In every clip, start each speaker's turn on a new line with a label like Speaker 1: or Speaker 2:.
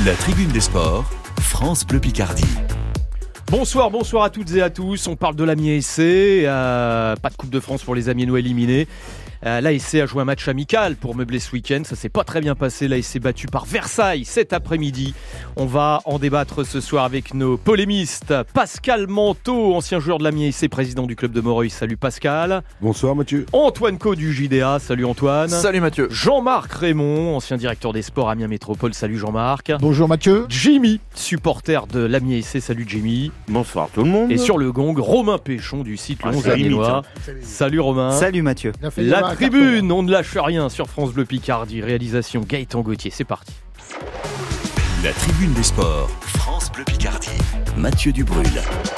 Speaker 1: La tribune des sports, France Bleu Picardie.
Speaker 2: Bonsoir à toutes et à tous. On parle de l'Amiens SC. Pas de Coupe de France pour les Amiénois éliminés. L'ASC a joué un match amical pour meubler ce week-end. Ça s'est pas très bien passé. L'ASC battu par Versailles cet après-midi. On va en débattre ce soir avec nos polémistes. Pascal Manteau, ancien joueur de l'Amiens SC, président du club de Moreuil. Salut Pascal.
Speaker 3: Bonsoir Mathieu.
Speaker 2: Antoine Co du JDA. Salut Antoine.
Speaker 4: Salut Mathieu.
Speaker 2: Jean-Marc Raymond, ancien directeur des sports Amiens Métropole. Salut Jean-Marc.
Speaker 5: Bonjour Mathieu.
Speaker 2: Jimmy, supporter de l'Amiens SC. Salut Jimmy.
Speaker 6: Bonsoir tout le monde.
Speaker 2: Et sur le gong, Romain Péchon du site Le 11 Amiénois. Salut Romain.
Speaker 4: Salut Mathieu.
Speaker 2: La tribune, on ne lâche rien sur France Bleu Picardie. Réalisation Gaëtan Gauthier. C'est parti.
Speaker 1: La tribune des sports, France Bleu Picardie. Mathieu Dubrul.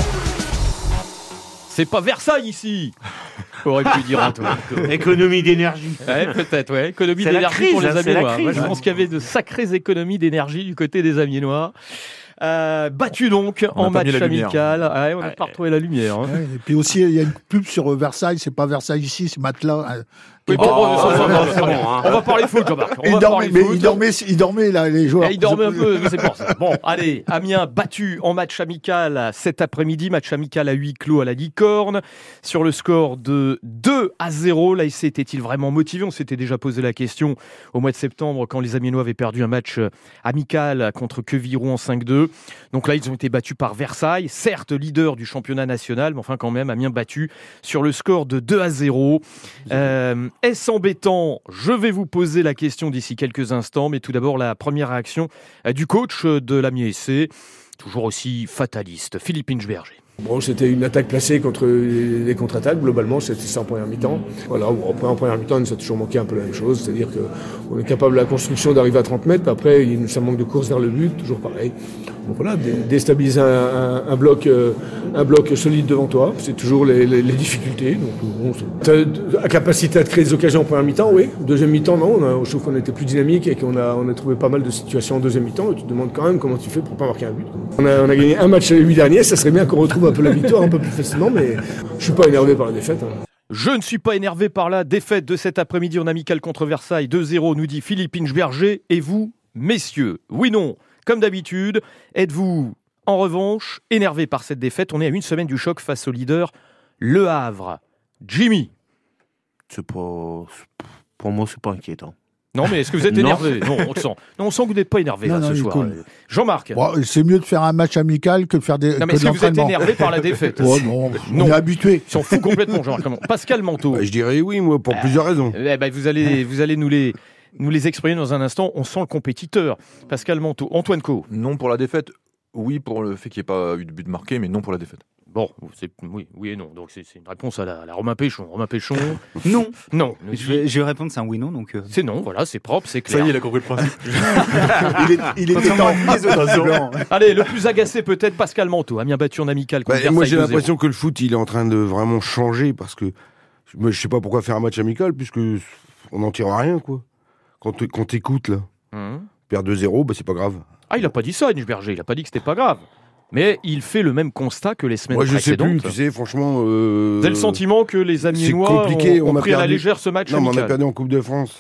Speaker 2: C'est pas Versailles ici. Aurait pu dire Antoine.
Speaker 6: Économie d'énergie.
Speaker 2: Ouais, peut-être, ouais. Économie
Speaker 6: C'est
Speaker 2: d'énergie
Speaker 6: la crise,
Speaker 2: pour les
Speaker 6: c'est la
Speaker 2: Amiénois.
Speaker 6: crise.
Speaker 2: Moi, je pense qu'il y avait de sacrées économies d'énergie du côté des Amiénois. Battu donc en match amical. Ouais, on n'a pas retrouvé la lumière. Hein.
Speaker 5: Ouais, et puis aussi, il y a une pub sur Versailles. C'est pas Versailles ici, c'est Matelas.
Speaker 2: Oui, bon, on va parler foot, Jean-Marc.
Speaker 5: Il dormait là, les joueurs.
Speaker 2: Il dormait un peu, c'est pour ça. Bon, allez, Amiens battu en match amical cet après-midi, match amical à huis clos à la Licorne, sur le score de 2-0. L'ASC était-il vraiment motivé ? On s'était déjà posé la question au mois de septembre quand les Amiénois avaient perdu un match amical contre Queviron en 5-2. Donc là, ils ont été battus par Versailles, certes leader du championnat national, mais enfin quand même, Amiens battu sur le score de 2-0. Est-ce embêtant ? Je vais vous poser la question d'ici quelques instants, mais tout d'abord la première réaction du coach de l'Amiens SC, toujours aussi fataliste, Philippe Inchberger.
Speaker 7: Bon, c'était une attaque placée contre les contre-attaques. Globalement, c'était ça en première mi-temps. Voilà, bon, après, en première mi-temps, il nous a toujours manqué un peu la même chose. C'est-à-dire qu'on est capable de la construction d'arriver à 30 mètres. Après, ça manque de course vers le but, toujours pareil. Donc voilà, déstabiliser un bloc solide devant toi, c'est toujours les difficultés. Donc bon, la capacité à créer des occasions en première mi-temps, oui. Deuxième mi-temps, non. Je trouve qu'on était plus dynamique et qu'on a trouvé pas mal de situations en deuxième mi-temps. Et tu te demandes quand même comment tu fais pour pas marquer un but. On a gagné un match les 8 derniers. Ça serait bien qu'on retrouve un peu la victoire un peu plus facilement, mais je suis pas énervé par la défaite.
Speaker 2: Je ne suis pas énervé par la défaite de cet après-midi en amical contre Versailles. 2-0, nous dit Philippe Inchberger. Et vous, messieurs, oui, non, comme d'habitude, êtes-vous, en revanche, énervé par cette défaite ? On est à une semaine du choc face au leader Le Havre. Jimmy.
Speaker 6: Pour moi, c'est pas inquiétant.
Speaker 2: Non, mais est-ce que vous êtes énervé ? Non, on le sent. Non, on sent que vous n'êtes pas énervé ce soir.
Speaker 5: Cool.
Speaker 2: Jean-Marc.
Speaker 5: Bon, c'est mieux de faire un match amical que de faire des.
Speaker 2: Non, mais est-ce que vous êtes énervé par la défaite ?
Speaker 5: Oh, non, on est habitué.
Speaker 2: Il s'en fout complètement, Jean-Marc. Pascal Manteau.
Speaker 3: Je dirais oui, moi, pour plusieurs raisons.
Speaker 2: Vous allez nous les exprimer dans un instant. On sent le compétiteur. Pascal Manteau. Antoine Co.
Speaker 4: Non pour la défaite, oui pour le fait qu'il n'y ait pas eu de but marqué, mais non pour la défaite.
Speaker 2: Bon, oui et non. Donc c'est une réponse à la Romain Péchon. Romain Péchon.
Speaker 8: Non.
Speaker 2: Non.
Speaker 8: Je vais répondre, c'est un oui-non. Donc
Speaker 2: C'est non, voilà, c'est propre, c'est clair.
Speaker 4: Ça y est, il a compris le principe.
Speaker 5: il était temps.
Speaker 2: Allez, le plus agacé peut-être, Pascal Manteau. Amiens battu en amical contre Versailles.
Speaker 3: Moi, j'ai
Speaker 2: 2-0.
Speaker 3: l'impression que le foot, il est en train de vraiment changer parce que moi, je sais pas pourquoi faire un match amical puisque on n'en tire rien, quoi. Quand t'écoutes, là, perdre 2-0, c'est pas grave.
Speaker 2: Ah, il a pas dit ça, Inchberger. Il a pas dit que c'était pas grave. Mais il fait le même constat que les semaines
Speaker 3: Moi, je sais
Speaker 2: précédentes.
Speaker 3: plus, tu sais, franchement.
Speaker 2: Vous avez le sentiment que les Amiénois ont pris à la légère ce match
Speaker 3: Non, mais
Speaker 2: amical.
Speaker 3: on a perdu en Coupe de France.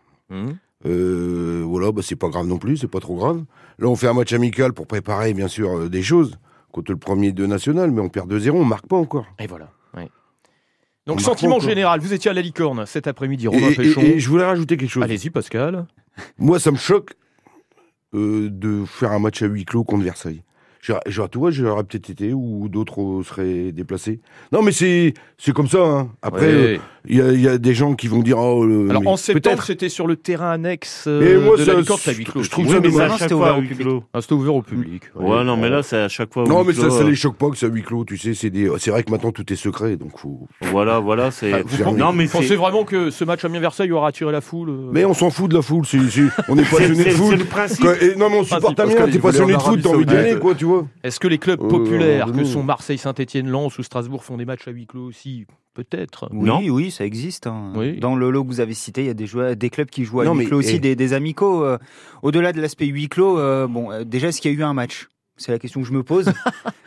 Speaker 3: Voilà, c'est pas grave non plus, c'est pas trop grave. Là, on fait un match amical pour préparer, bien sûr, des choses contre le premier de national, mais on perd 2-0, on marque pas encore.
Speaker 2: Et voilà. Ouais. Donc, sentiment général, vous étiez à la Licorne cet après-midi, Romain
Speaker 3: Et
Speaker 2: Péchon.
Speaker 3: je voulais rajouter quelque chose.
Speaker 2: Allez-y, Pascal.
Speaker 3: Moi, ça me choque de faire un match à huis clos contre Versailles. J'aurais peut-être été ou d'autres seraient déplacés. Non, mais c'est comme ça. Hein. Après, il y a des gens qui vont dire.
Speaker 2: Alors en septembre, c'était sur le terrain annexe de la Licorne, à huis clos.
Speaker 3: Je trouve ça dommage.
Speaker 6: C'était ouvert au public.
Speaker 2: C'était ouvert au public.
Speaker 6: Ouais, non, mais là, c'est à chaque fois.
Speaker 3: Non, mais ça les choque pas que c'est à huis clos. Tu sais, c'est vrai que maintenant tout est secret, donc faut.
Speaker 6: Voilà, c'est.
Speaker 2: Non, mais pensez vraiment que ce match Amiens-Versailles aura attiré la foule
Speaker 3: Mais on s'en fout de la foule. On n'est passionné de foot.
Speaker 6: C'est le principe.
Speaker 3: Non, mais on supporte Amiens. T'es passionné de foot, t'as envie d'y aller, quoi, tu vois.
Speaker 2: Est-ce que les clubs populaires que sont Marseille, Saint-Etienne, Lens ou Strasbourg font des matchs à huis clos aussi ? Peut-être.
Speaker 8: Oui, ça existe. Hein.
Speaker 2: Oui.
Speaker 8: Dans le lot que vous avez cité, il y a des clubs qui jouent à huis clos aussi, des amicaux. Au-delà de l'aspect huis clos, déjà, est-ce qu'il y a eu un match ? C'est la question que je me pose.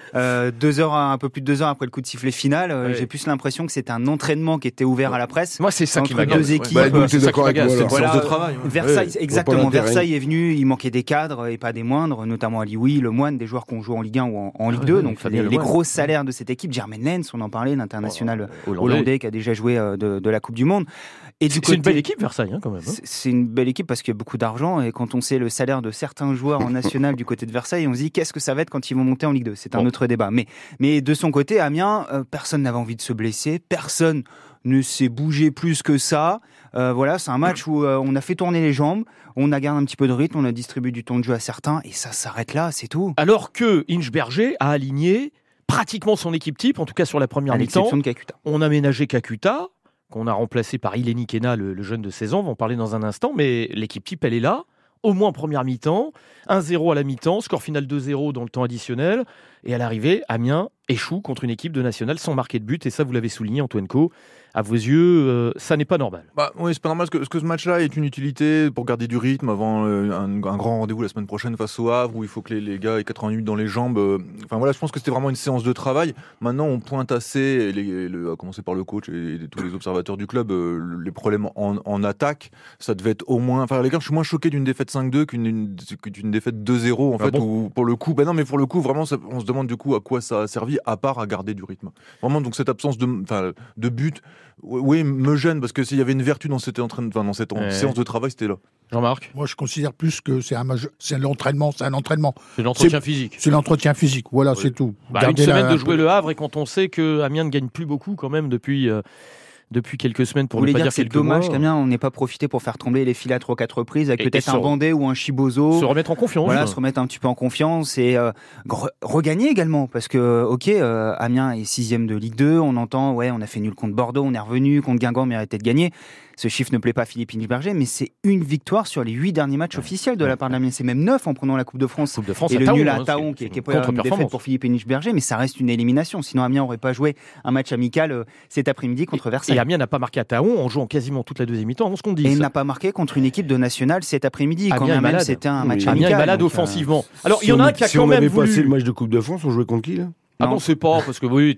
Speaker 8: Un peu plus de 2 heures après le coup de sifflet final, j'ai plus l'impression que c'était un entraînement qui était ouvert à la presse.
Speaker 2: Moi, c'est ça qui
Speaker 8: m'agace. Deux équipes.
Speaker 3: C'est d'accord avec moi.
Speaker 4: C'est une séance de travail.
Speaker 8: Versailles, exactement. Versailles est venu, il manquait des cadres et pas des moindres, notamment Alioui, Le Moine, des joueurs qui ont joué en Ligue 1 ou en Ligue 2. Donc les gros salaires de cette équipe, Jermaine Lens, on en parlait, l'international hollandais qui a déjà joué de la Coupe du Monde.
Speaker 2: C'est une belle équipe, Versailles, quand même.
Speaker 8: C'est une belle équipe parce qu'il y a beaucoup d'argent et quand on sait le salaire de certains joueurs en national du côté de Versailles, on se dit qu'est-ce que ça va être quand ils vont monter en Ligue 2. C'est un autre débat. Mais de son côté, Amiens, personne n'avait envie de se blesser, personne ne s'est bougé plus que ça. C'est un match où on a fait tourner les jambes, on a gardé un petit peu de rythme, on a distribué du temps de jeu à certains et ça s'arrête là, c'est tout.
Speaker 2: Alors que Inchberger a aligné pratiquement son équipe type, en tout cas sur la première mi-temps.
Speaker 8: À l'exception de Kakuta.
Speaker 2: On a ménagé Kakuta, qu'on a remplacé par Ileni Kena, le jeune de 16 ans, on va en parler dans un instant, mais l'équipe type, elle est là, au moins en première mi-temps, 1-0 à la mi-temps, score final 2-0 dans le temps additionnel, et à l'arrivée, Amiens échoue contre une équipe de nationale sans marquer de but, et ça vous l'avez souligné Antoine Co, à vos yeux, ça n'est pas normal.
Speaker 4: Oui, c'est pas normal parce que ce match-là est une utilité pour garder du rythme avant un grand rendez-vous la semaine prochaine face au Havre où il faut que les gars aient 80 minutes dans les jambes. Je pense que c'était vraiment une séance de travail. Maintenant, on pointe assez, à commencer par le coach et tous les observateurs du club, les problèmes en attaque. Ça devait être au moins. Les gars, je suis moins choqué d'une défaite 5-2 qu'une défaite 2-0 en fait.
Speaker 2: Bon
Speaker 4: Où, pour le coup, vraiment, on se demande du coup à quoi ça a servi à part à garder du rythme. Vraiment, donc cette absence de but. Oui, me gêne parce que s'il y avait une vertu dans cette séance de travail, c'était là.
Speaker 2: Jean-Marc ?
Speaker 5: Moi, je considère plus que c'est l'entraînement.
Speaker 2: C'est l'entretien physique.
Speaker 5: C'est l'entretien physique, voilà, c'est tout.
Speaker 2: Une semaine de jouer le Havre et quand on sait que Amiens ne gagne plus beaucoup quand même depuis quelques semaines, pour ne pas dire
Speaker 8: c'est
Speaker 2: quelques
Speaker 8: dommage
Speaker 2: mois.
Speaker 8: qu'Amiens on n'ait pas profité pour faire trembler les filets à 3 ou 4 reprises avec peut-être un
Speaker 2: se
Speaker 8: Bandé ou un Chibozo.
Speaker 2: Se remettre en confiance.
Speaker 8: Se remettre un petit peu en confiance et regagner également parce que Amiens est 6e de Ligue 2, on entend on a fait nul contre Bordeaux, on est revenu contre Guingamp, on méritait de gagner. Ce chiffre ne plaît pas à Philippe Inchberger, mais c'est une victoire sur les 8 derniers matchs officiels de la part d'Amiens. C'est même 9 en prenant la Coupe de France.
Speaker 2: Et
Speaker 8: le nul à Taon,
Speaker 2: qui
Speaker 8: est pas une défaite pour Philippe Inchberger, mais ça reste une élimination. Sinon, Amiens n'aurait pas joué un match amical cet après-midi contre Versailles.
Speaker 2: Et Amiens n'a pas marqué à Taon en jouant quasiment toute la deuxième mi-temps, ce qu'on dit.
Speaker 8: Et il n'a pas marqué contre une équipe de nationale cet après-midi. Quand même, c'était un match
Speaker 2: amical.
Speaker 8: Amiens
Speaker 2: est malade offensivement. Alors, il y en a un qui a quand même voulu...
Speaker 3: Si on avait passé le match de Coupe de France, on jouait contre qui, là ?
Speaker 2: Non, c'est pas, parce que oui,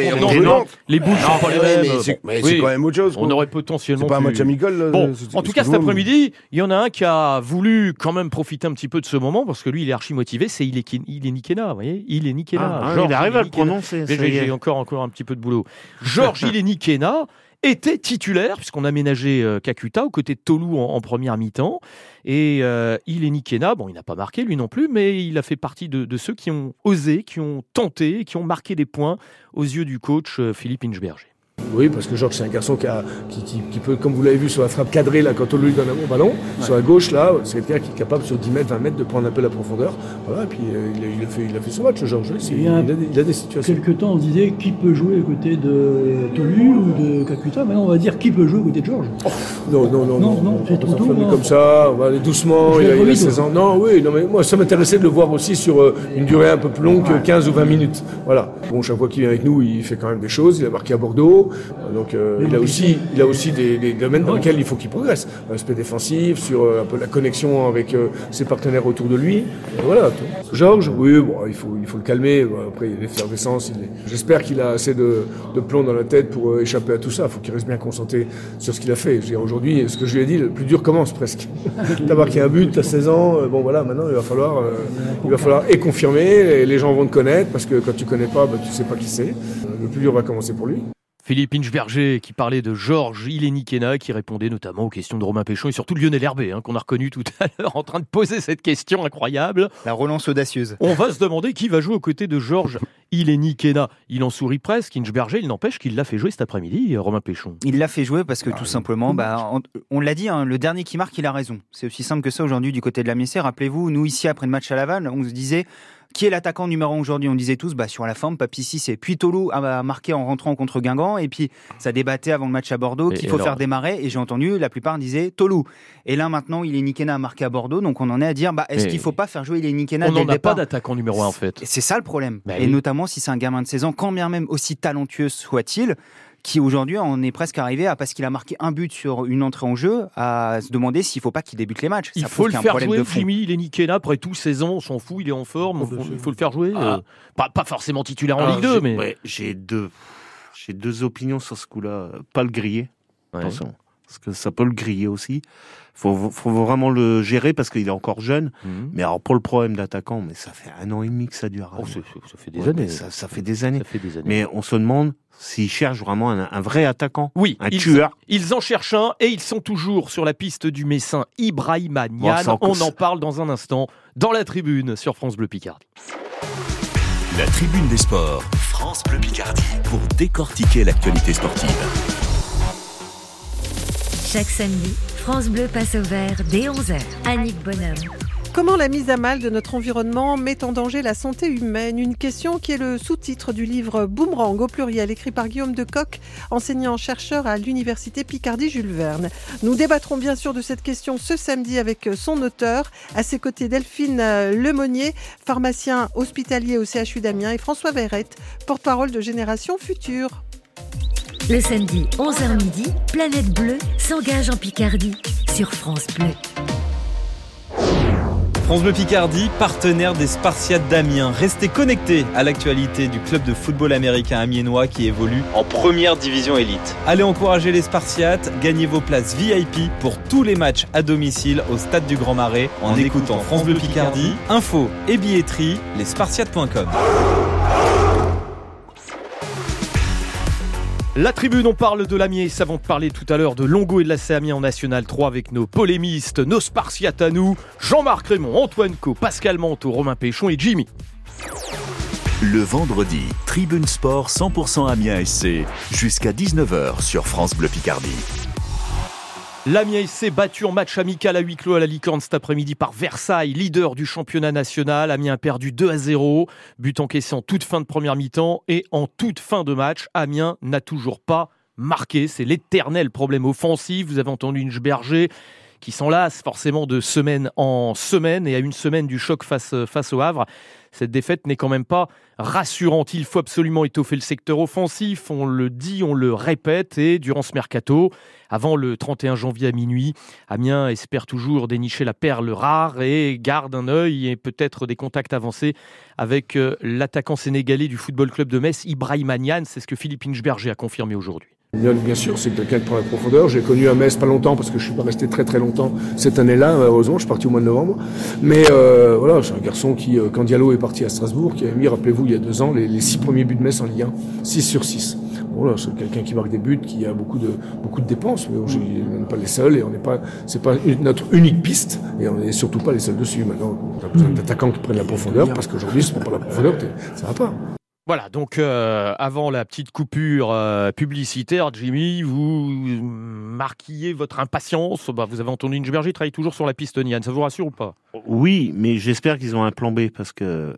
Speaker 2: les boules sont pas les mêmes.
Speaker 3: Mais c'est quand même autre chose.
Speaker 2: On aurait potentiellement.
Speaker 3: C'est pas un match amical.
Speaker 2: Bon, en tout cas, cet après-midi, il y en a un qui a voulu quand même profiter un petit peu de ce moment, parce que lui, il est archi motivé, c'est Ileni Kena, vous voyez, Ileni Kena.
Speaker 6: Il arrive à le prononcer.
Speaker 2: J'ai encore un petit peu de boulot. Georges Ileni Kena était titulaire, puisqu'on a ménagé Kakuta aux côtés de Tolu en première mi-temps. Et Ileni Kena, il n'a pas marqué lui non plus, mais il a fait partie de ceux qui ont osé, qui ont tenté, qui ont marqué des points aux yeux du coach Philippe Inchberger.
Speaker 7: Oui, parce que Georges, c'est un garçon qui peut, comme vous l'avez vu sur la frappe cadrée, là, quand on lui donne un bon ballon, sur la gauche, là, c'est quelqu'un qui est capable sur 10 mètres, 20 mètres de prendre un peu la profondeur. Voilà, et puis il a fait son match, Georges. Il a des situations.
Speaker 9: Quelque temps, on disait qui peut jouer aux côtés de Tolu ou de Kakuta. Maintenant, on va dire qui peut jouer aux côtés de Georges.
Speaker 7: Non,
Speaker 9: c'est trop tôt.
Speaker 7: Comme ça, on va aller doucement, il a 16 ans. Non, mais moi, ça m'intéressait de le voir aussi sur une durée un peu plus longue que 15 ou 20 minutes. Voilà. Bon, chaque fois qu'il vient avec nous, il fait quand même des choses. Il a marqué à Bordeaux. Donc il a aussi des domaines dans lesquels il faut qu'il progresse. L'aspect défensif, sur un peu la connexion avec ses partenaires autour de lui. Et voilà. Georges, oui, il faut le calmer. Après, il y a l'effervescence. J'espère qu'il a assez de plomb dans la tête pour échapper à tout ça. Il faut qu'il reste bien concentré sur ce qu'il a fait. Je veux dire, aujourd'hui, ce que je lui ai dit, le plus dur commence presque. T'as marqué un but, t'as 16 ans. Maintenant, il va falloir confirmer. Les gens vont te connaître parce que quand tu connais pas, tu sais pas qui c'est. Le plus dur va commencer pour lui.
Speaker 2: Philippe Inchberger qui parlait de Georges Ileni Kena, qui répondait notamment aux questions de Romain Péchon et surtout Lionel Herbé, qu'on a reconnu tout à l'heure en train de poser cette question incroyable.
Speaker 8: La relance audacieuse.
Speaker 2: On va se demander qui va jouer aux côtés de Georges Ileni Kena. Il en sourit presque, Inchberger, il n'empêche qu'il l'a fait jouer cet après-midi, Romain Péchon.
Speaker 8: Il l'a fait jouer parce que tout simplement, on l'a dit, le dernier qui marque, il a raison. C'est aussi simple que ça aujourd'hui du côté de la Messée. Rappelez-vous, nous ici, après le match à Laval, on se disait... Qui est l'attaquant numéro 1 aujourd'hui ? On disait tous, sur la forme, Papi Cissé. Puis Tolu a marqué en rentrant contre Guingamp. Et puis, ça débattait avant le match à Bordeaux qu'il faut faire démarrer. Et j'ai entendu, la plupart disaient Tolu. Et là, maintenant, Ileni Kena a marqué à Bordeaux. Donc, on en est à dire, est-ce qu'il ne faut pas faire jouer Ileni Kena dès le départ ?
Speaker 2: On n'en a pas d'attaquant numéro 1, en fait.
Speaker 8: C'est ça le problème. Et notamment, si c'est un gamin de 16 ans, quand bien même aussi talentueux soit-il, qui aujourd'hui on est presque arrivé à, parce qu'il a marqué un but sur une entrée en jeu, à se demander s'il ne faut pas qu'il débute les matchs.
Speaker 2: Il
Speaker 8: Ça
Speaker 2: faut
Speaker 8: prouve
Speaker 2: le
Speaker 8: qu'il y a un
Speaker 2: faire
Speaker 8: problème
Speaker 2: jouer,
Speaker 8: de fond.
Speaker 2: Jimmy, il est nickel là, après tout, 16 ans, on s'en fout, il est en forme, il faut le faire jouer. Pas forcément titulaire en Ligue 2, mais...
Speaker 6: Ouais, j'ai deux opinions sur ce coup-là. Pas le griller, attention, parce que ça peut le griller aussi. Faut vraiment le gérer parce qu'il est encore jeune. Mais alors pour le problème d'attaquant, mais ça fait 1 an et demi que ça dure.
Speaker 2: Ça fait des années.
Speaker 6: Ça fait des années. Mais on se demande s'ils cherchent vraiment un vrai attaquant, un
Speaker 2: ils,
Speaker 6: tueur.
Speaker 2: Ils en cherchent un et ils sont toujours sur la piste du Messin Ibrahima Niane. On en parle dans un instant dans la tribune sur France Bleu Picardie.
Speaker 1: La tribune des sports, France Bleu Picardie, pour décortiquer l'actualité sportive.
Speaker 10: Chaque samedi, France Bleu passe au vert dès 11h. Annick Bonhomme.
Speaker 11: Comment la mise à mal de notre environnement met en danger la santé humaine ? Une question qui est le sous-titre du livre Boomerang au pluriel, écrit par Guillaume Decoq, enseignant-chercheur à l'université Picardie Jules Verne. Nous débattrons bien sûr de cette question ce samedi avec son auteur. À ses côtés, Delphine Lemonnier, pharmacien hospitalier au CHU d'Amiens, et François Verrette, porte-parole de Génération Future.
Speaker 10: Le samedi, 11h midi, Planète Bleue s'engage en Picardie sur France Bleu.
Speaker 12: France Bleu Picardie, partenaire des Spartiates d'Amiens. Restez connectés à l'actualité du club de football américain amiénois qui évolue en première division élite. Allez encourager les Spartiates, gagnez vos places VIP pour tous les matchs à domicile au Stade du Grand Marais en écoutant France Bleu Picardie. Info et billetterie, lesspartiates.com.
Speaker 2: La tribune, on parle de l'Amiens, avant de parler tout à l'heure de Longo et de l'AC Amiens en National 3 avec nos polémistes, nos Spartiates à nous, Jean-Marc Raymond, Antoine Co, Pascal Manteau, Romain Péchon et Jimmy.
Speaker 1: Le vendredi, Tribune Sport 100% Amiens SC, jusqu'à 19h sur France Bleu Picardie.
Speaker 2: L'Amiens SC battu en match amical à huis clos à la Licorne cet après-midi par Versailles, leader du championnat national. Amiens a perdu 2-0, but encaissé en toute fin de première mi-temps et en toute fin de match. Amiens n'a toujours pas marqué, c'est l'éternel problème offensif. Vous avez entendu Inchberger qui s'en lasse forcément de semaine en semaine et à une semaine du choc face au Havre. Cette défaite n'est quand même pas rassurante. Il faut absolument étoffer le secteur offensif. On le dit, on le répète. Et durant ce mercato, avant le 31 janvier à minuit, Amiens espère toujours dénicher la perle rare et garde un œil et peut-être des contacts avancés avec l'attaquant sénégalais du Football Club de Metz, Ibrahima Niane. C'est ce que Philippe Inchberger a confirmé aujourd'hui.
Speaker 7: Bien sûr, c'est quelqu'un qui prend la profondeur. J'ai connu à Metz pas longtemps parce que je suis pas resté très longtemps cette année-là. Heureusement, je suis parti au mois de novembre. Mais voilà, c'est un garçon qui, quand Diallo est parti à Strasbourg, qui a mis, rappelez-vous, il y a 2 ans, les 6 premiers buts de Metz en Ligue 1, 6 sur 6. Voilà, c'est quelqu'un qui marque des buts, qui a beaucoup de dépenses, mais on n'est pas les seuls et c'est pas notre unique piste et on n'est surtout pas les seuls dessus. Maintenant, on a besoin d'attaquants qui prennent la profondeur parce qu'aujourd'hui, si on prend pas la profondeur, ça va pas.
Speaker 2: Voilà, donc avant la petite coupure publicitaire, Jimmy, vous marquiez votre impatience. Vous avez entendu Inchberger, il travaille toujours sur la piste Niane, ça vous rassure ou pas ?
Speaker 6: Oui, mais j'espère qu'ils ont un plan B parce que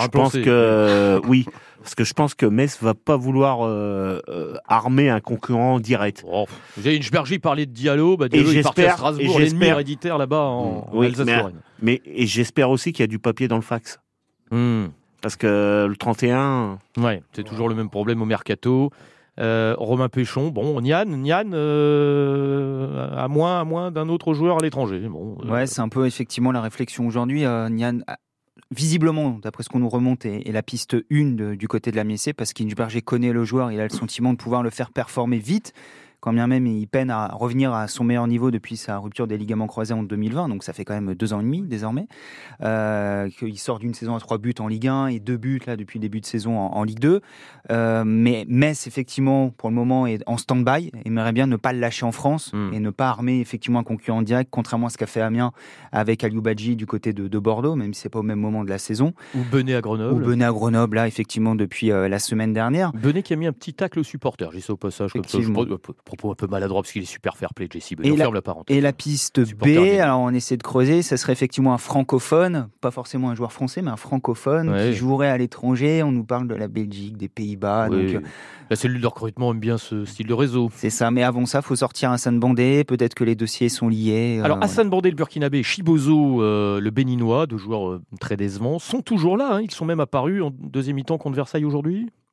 Speaker 6: je pense que Metz va pas vouloir armer un concurrent direct.
Speaker 2: Vous avez Inchberger parlait de Diallo, Diallo est parti à Strasbourg, l'ennemi héréditaire là-bas en Alsace-Lorraine.
Speaker 6: Et j'espère aussi qu'il y a du papier dans le fax. Parce que le 31...
Speaker 2: Ouais, c'est toujours le même problème au mercato. Romain Péchon, Niane à moins d'un autre joueur à l'étranger.
Speaker 8: Ouais, c'est un peu effectivement la réflexion aujourd'hui. Niane, visiblement, d'après ce qu'on nous remonte, est la piste 1 du côté de la Miessé, parce qu'Inchberger connaît le joueur, il a le sentiment de pouvoir le faire performer vite. Quand bien même il peine à revenir à son meilleur niveau depuis sa rupture des ligaments croisés en 2020, donc ça fait quand même 2 ans et demi désormais, qu'il sort d'une saison à 3 buts en Ligue 1 et 2 buts là, depuis le début de saison en Ligue 2. Mais Metz, effectivement, pour le moment, est en stand-by, aimerait bien ne pas le lâcher en France et ne pas armer effectivement un concurrent direct, contrairement à ce qu'a fait Amiens avec Aliou Badji du côté de Bordeaux, même si c'est pas au même moment de la saison.
Speaker 2: Ou Benet à Grenoble.
Speaker 8: Là, effectivement, depuis la semaine dernière.
Speaker 2: Benet qui a mis un petit tacle au supporter, j'ai ça au passage, comme ça, propos un peu maladroit parce qu'il est super fair-play, Jesse.
Speaker 8: Et la piste B, alors on essaie de creuser, ça serait effectivement un francophone, pas forcément un joueur français, mais un francophone qui jouerait à l'étranger. On nous parle de la Belgique, des Pays-Bas.
Speaker 2: Oui.
Speaker 8: Donc,
Speaker 2: la cellule de recrutement aime bien ce style de réseau.
Speaker 8: C'est ça, mais avant ça, il faut sortir Hassan Bandé, peut-être que les dossiers sont liés.
Speaker 2: Alors Hassan Bandé, le Burkinabé, Chibozo, le Béninois, 2 joueurs très décevants, sont toujours là. Ils sont même apparus en deuxième mi-temps contre Versailles aujourd'hui.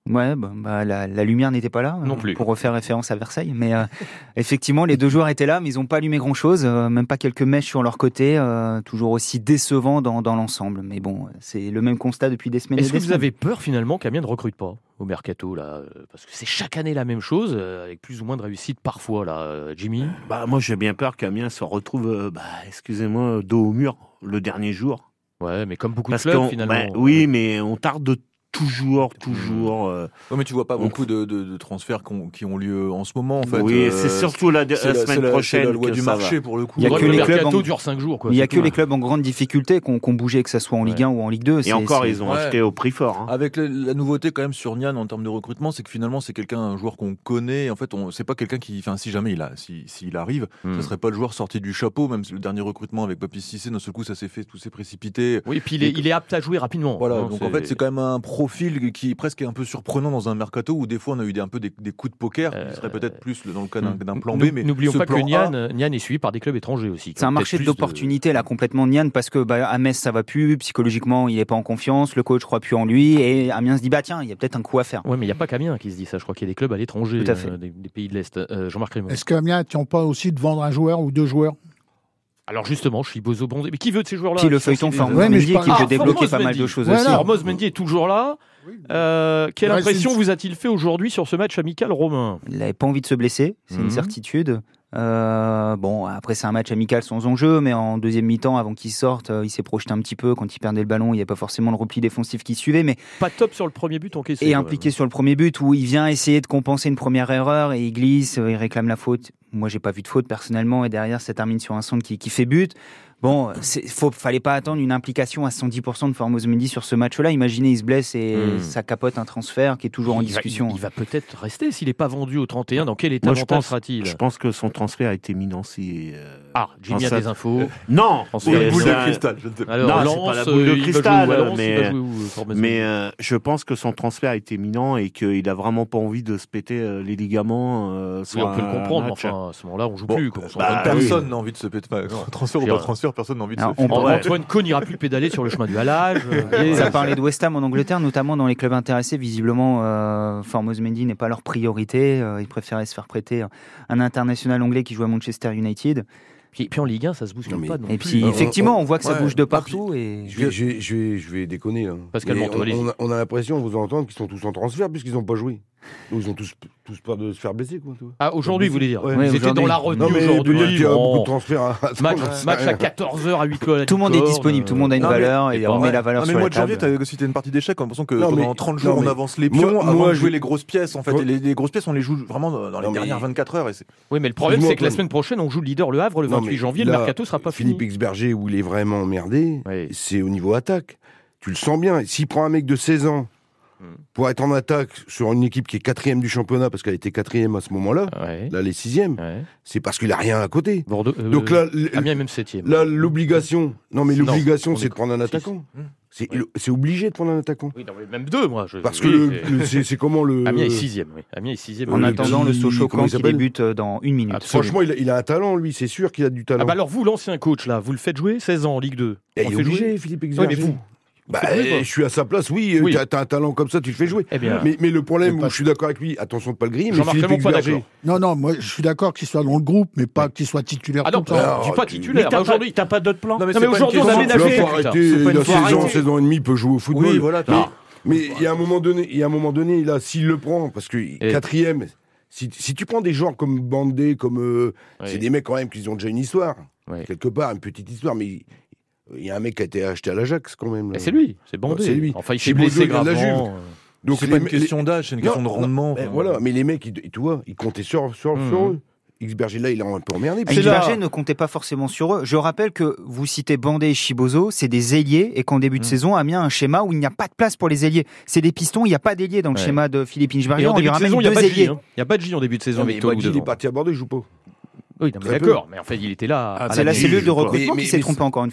Speaker 8: Ouais, la lumière n'était pas là
Speaker 2: non plus.
Speaker 8: Pour refaire référence à Versailles. Mais effectivement, les deux joueurs étaient là, mais ils n'ont pas allumé grand-chose, même pas quelques mèches sur leur côté, toujours aussi décevant dans l'ensemble. Mais bon, c'est le même constat depuis des semaines.
Speaker 2: Est-ce que vous avez peur finalement qu'Amiens ne recrute pas au mercato là, parce que c'est chaque année la même chose, avec plus ou moins de réussite parfois là, Jimmy?
Speaker 6: Moi, j'ai bien peur qu'Amiens se retrouve, excusez-moi, dos au mur le dernier jour.
Speaker 2: Ouais, mais comme beaucoup de clubs finalement.
Speaker 6: Oui, mais on tarde toujours.
Speaker 4: Non, mais tu vois pas beaucoup de transferts qui ont lieu en ce moment, en fait.
Speaker 6: Oui, c'est surtout la semaine prochaine.
Speaker 4: C'est la loi du marché, pour le coup.
Speaker 2: Il y a que les clubs dure 5 jours.
Speaker 8: Il y a que les clubs en grande difficulté qu'on bougeait, que ça soit en Ligue 1 ou en Ligue 2.
Speaker 6: Et encore, ils ont acheté au prix fort.
Speaker 4: Avec la nouveauté quand même sur Nian en termes de recrutement, c'est que finalement c'est un joueur qu'on connaît. En fait, c'est pas quelqu'un qui, si jamais s'il arrive, ça serait pas le joueur sorti du chapeau. Même le dernier recrutement avec Papi Cissé, d'un seul coup, ça s'est fait, tout s'est précipité.
Speaker 2: Oui, et puis il est apte à jouer rapidement.
Speaker 4: Voilà, donc en fait, c'est quand même un profil qui presque est un peu surprenant dans un mercato où des fois on a eu un peu des coups de poker qui seraient peut-être plus dans le cas d'un plan B. Mais
Speaker 2: n'oublions pas que Nian est suivi par des clubs étrangers aussi.
Speaker 8: C'est un marché d'opportunités là complètement Nian, parce que à Metz ça va plus, psychologiquement il est pas en confiance, le coach croit plus en lui, et Amiens se dit tiens, il y a peut-être un coup à faire.
Speaker 2: Ouais, mais il y a pas qu'Amiens qui se dit ça, je crois qu'il y a des clubs à l'étranger, des pays de l'Est. Jean-Marc Raymond.
Speaker 5: Est-ce qu'Amiens n'attend pas aussi de vendre un joueur ou deux joueurs?
Speaker 2: Alors justement, Chibozo Bondé. Mais qui veut de ces joueurs-là?
Speaker 8: Puis le feuilleton Formos Mendy qui peut débloquer pas mal de choses aussi.
Speaker 2: Formos Mendy est toujours là. Quelle impression vous a-t-il fait aujourd'hui sur ce match amical, Romain?
Speaker 8: Il n'avait pas envie de se blesser, c'est une certitude. Après c'est un match amical sans enjeu, mais en deuxième mi-temps, avant qu'il sorte, il s'est projeté un petit peu. Quand il perdait le ballon, il n'y avait pas forcément le repli défensif qui suivait, mais
Speaker 2: pas top sur le premier but encaissé.
Speaker 8: Et impliqué sur le premier but où il vient essayer de compenser une première erreur et il glisse, il réclame la faute. Moi, j'ai pas vu de faute personnellement, et derrière, ça termine sur un centre qui fait but. Bon, fallait pas attendre une implication à 110% de Formos Mendy sur ce match-là. Imaginez, il se blesse et ça capote un transfert qui est toujours en discussion.
Speaker 2: Il va peut-être rester s'il n'est pas vendu au 31. Dans quel état mental sera-t-il?
Speaker 6: Je pense que son transfert a été minant.
Speaker 2: Jimmy a des infos.
Speaker 6: Non,
Speaker 4: c'est la boule de cristal.
Speaker 6: Alors, c'est pas la boule de cristal, mais je pense que son transfert a été minant et qu'il a vraiment pas envie de se péter les ligaments.
Speaker 2: On peut le comprendre. Enfin, à ce moment-là, on joue plus.
Speaker 4: Personne n'a envie de se péter. Transfert ou pas transfert, personne n'a envie de se péter.
Speaker 2: Antoine Cohn n'ira plus pédaler sur le chemin du halage.
Speaker 8: Ça parlait de West Ham en Angleterre, notamment dans les clubs intéressés. Visiblement, Formos Mendy n'est pas leur priorité. Ils préféraient se faire prêter un international anglais qui joue à Manchester United.
Speaker 2: Puis en Ligue 1, ça se bouscule pas non plus.
Speaker 8: Et puis effectivement, on voit que ça bouge de partout. Et
Speaker 3: je vais déconner.
Speaker 2: Pascal Manteau,
Speaker 3: on a l'impression, vous entendez, qu'ils sont tous en transfert puisqu'ils n'ont pas joué. Ils ont tous peur de se faire blesser, quoi.
Speaker 2: Aujourd'hui, vous voulez dire?
Speaker 3: Ils
Speaker 2: étaient dans la retenue aujourd'hui.
Speaker 3: Il y a beaucoup de transferts.
Speaker 2: Match à 14h à 8 clos.
Speaker 8: Tout le monde est disponible, tout le monde a une valeur et on met la valeur sur la table.
Speaker 4: Mais mois de janvier, tu avais aussi une partie d'échecs, en pensant que pendant 30 jours, on avance les pions avant de jouer les grosses pièces. En fait, les grosses pièces, on les joue vraiment dans les dernières 24 heures.
Speaker 2: Oui, mais le problème, c'est que la semaine prochaine, on joue le leader Le Havre le 28 janvier. Le mercato sera pas fini.
Speaker 3: Philippe Xberger, où il est vraiment emmerdé, c'est au niveau attaque. Tu le sens bien. S'il prend un mec de 16 ans pour être en attaque sur une équipe qui est 4e du championnat, parce qu'elle était 4e à ce moment-là, là, les 6e, c'est parce qu'il a rien à côté.
Speaker 2: Bordeaux,
Speaker 3: donc là,
Speaker 2: Amiens même 7e.
Speaker 3: Là, l'obligation, c'est de prendre un attaquant. C'est obligé de prendre un attaquant.
Speaker 2: Oui, non, mais même deux, moi.
Speaker 3: Parce que c'est comment le...
Speaker 2: Amiens est 6e, oui. Amiens est 6e.
Speaker 8: En attendant le Sochaux-Caen qui débute dans 1 minute.
Speaker 3: Franchement, il a un talent, lui, c'est sûr qu'il a du talent.
Speaker 2: Alors vous, l'ancien coach, là, vous le faites jouer 16 ans en Ligue 2.
Speaker 3: Il est obligé, Philippe Xberger.
Speaker 2: Mais vous
Speaker 3: je suis à sa place, oui. T'as un talent comme ça, tu le fais jouer. Mais le problème où je suis d'accord avec lui, attention de pas le griller, mais Philippe Xberger.
Speaker 5: Non, moi je suis d'accord qu'il soit dans le groupe, mais pas qu'il soit titulaire.
Speaker 2: Ah non, dis pas titulaire.
Speaker 12: Aujourd'hui, t'as pas d'autre plan?
Speaker 2: Non, mais aujourd'hui, on a aménagé.
Speaker 3: Il a 16 ans et demi, il peut jouer au football. Oui, voilà. Mais il y a un moment donné, là, s'il le prend, parce que 4e, si tu prends des joueurs comme Bandé, c'est des mecs quand même qui ont déjà une histoire, quelque part, une petite histoire, mais il y a un mec qui a été acheté à l'Ajax quand même.
Speaker 2: C'est lui, c'est Bandé.
Speaker 3: C'est lui.
Speaker 2: Enfin, il s'est blessé gravement.
Speaker 3: Donc
Speaker 4: c'est pas une question d'âge, c'est une question de rendement.
Speaker 3: Voilà, mais les mecs, tu vois, ils comptaient sur eux. Xberger, là, il est un peu emmerdé.
Speaker 8: Xberger ne comptait pas forcément sur eux. Je rappelle que vous citez Bandé et Chibozo, c'est des ailiers, et qu'en début de saison, Amiens a un schéma où il n'y a pas de place pour les ailiers. C'est des pistons, il n'y a pas d'ailier dans le schéma de Philippe Xberger.
Speaker 2: En début de saison, il n'y a pas de ailier. Il n'y a pas de J en début de saison.
Speaker 3: Mais il est parti à Bordeaux, il joue pas.
Speaker 2: Oui, d'accord, mais en fait, il était là.
Speaker 8: C'est la cellule de recrutement qui s'est trompée encore une fois.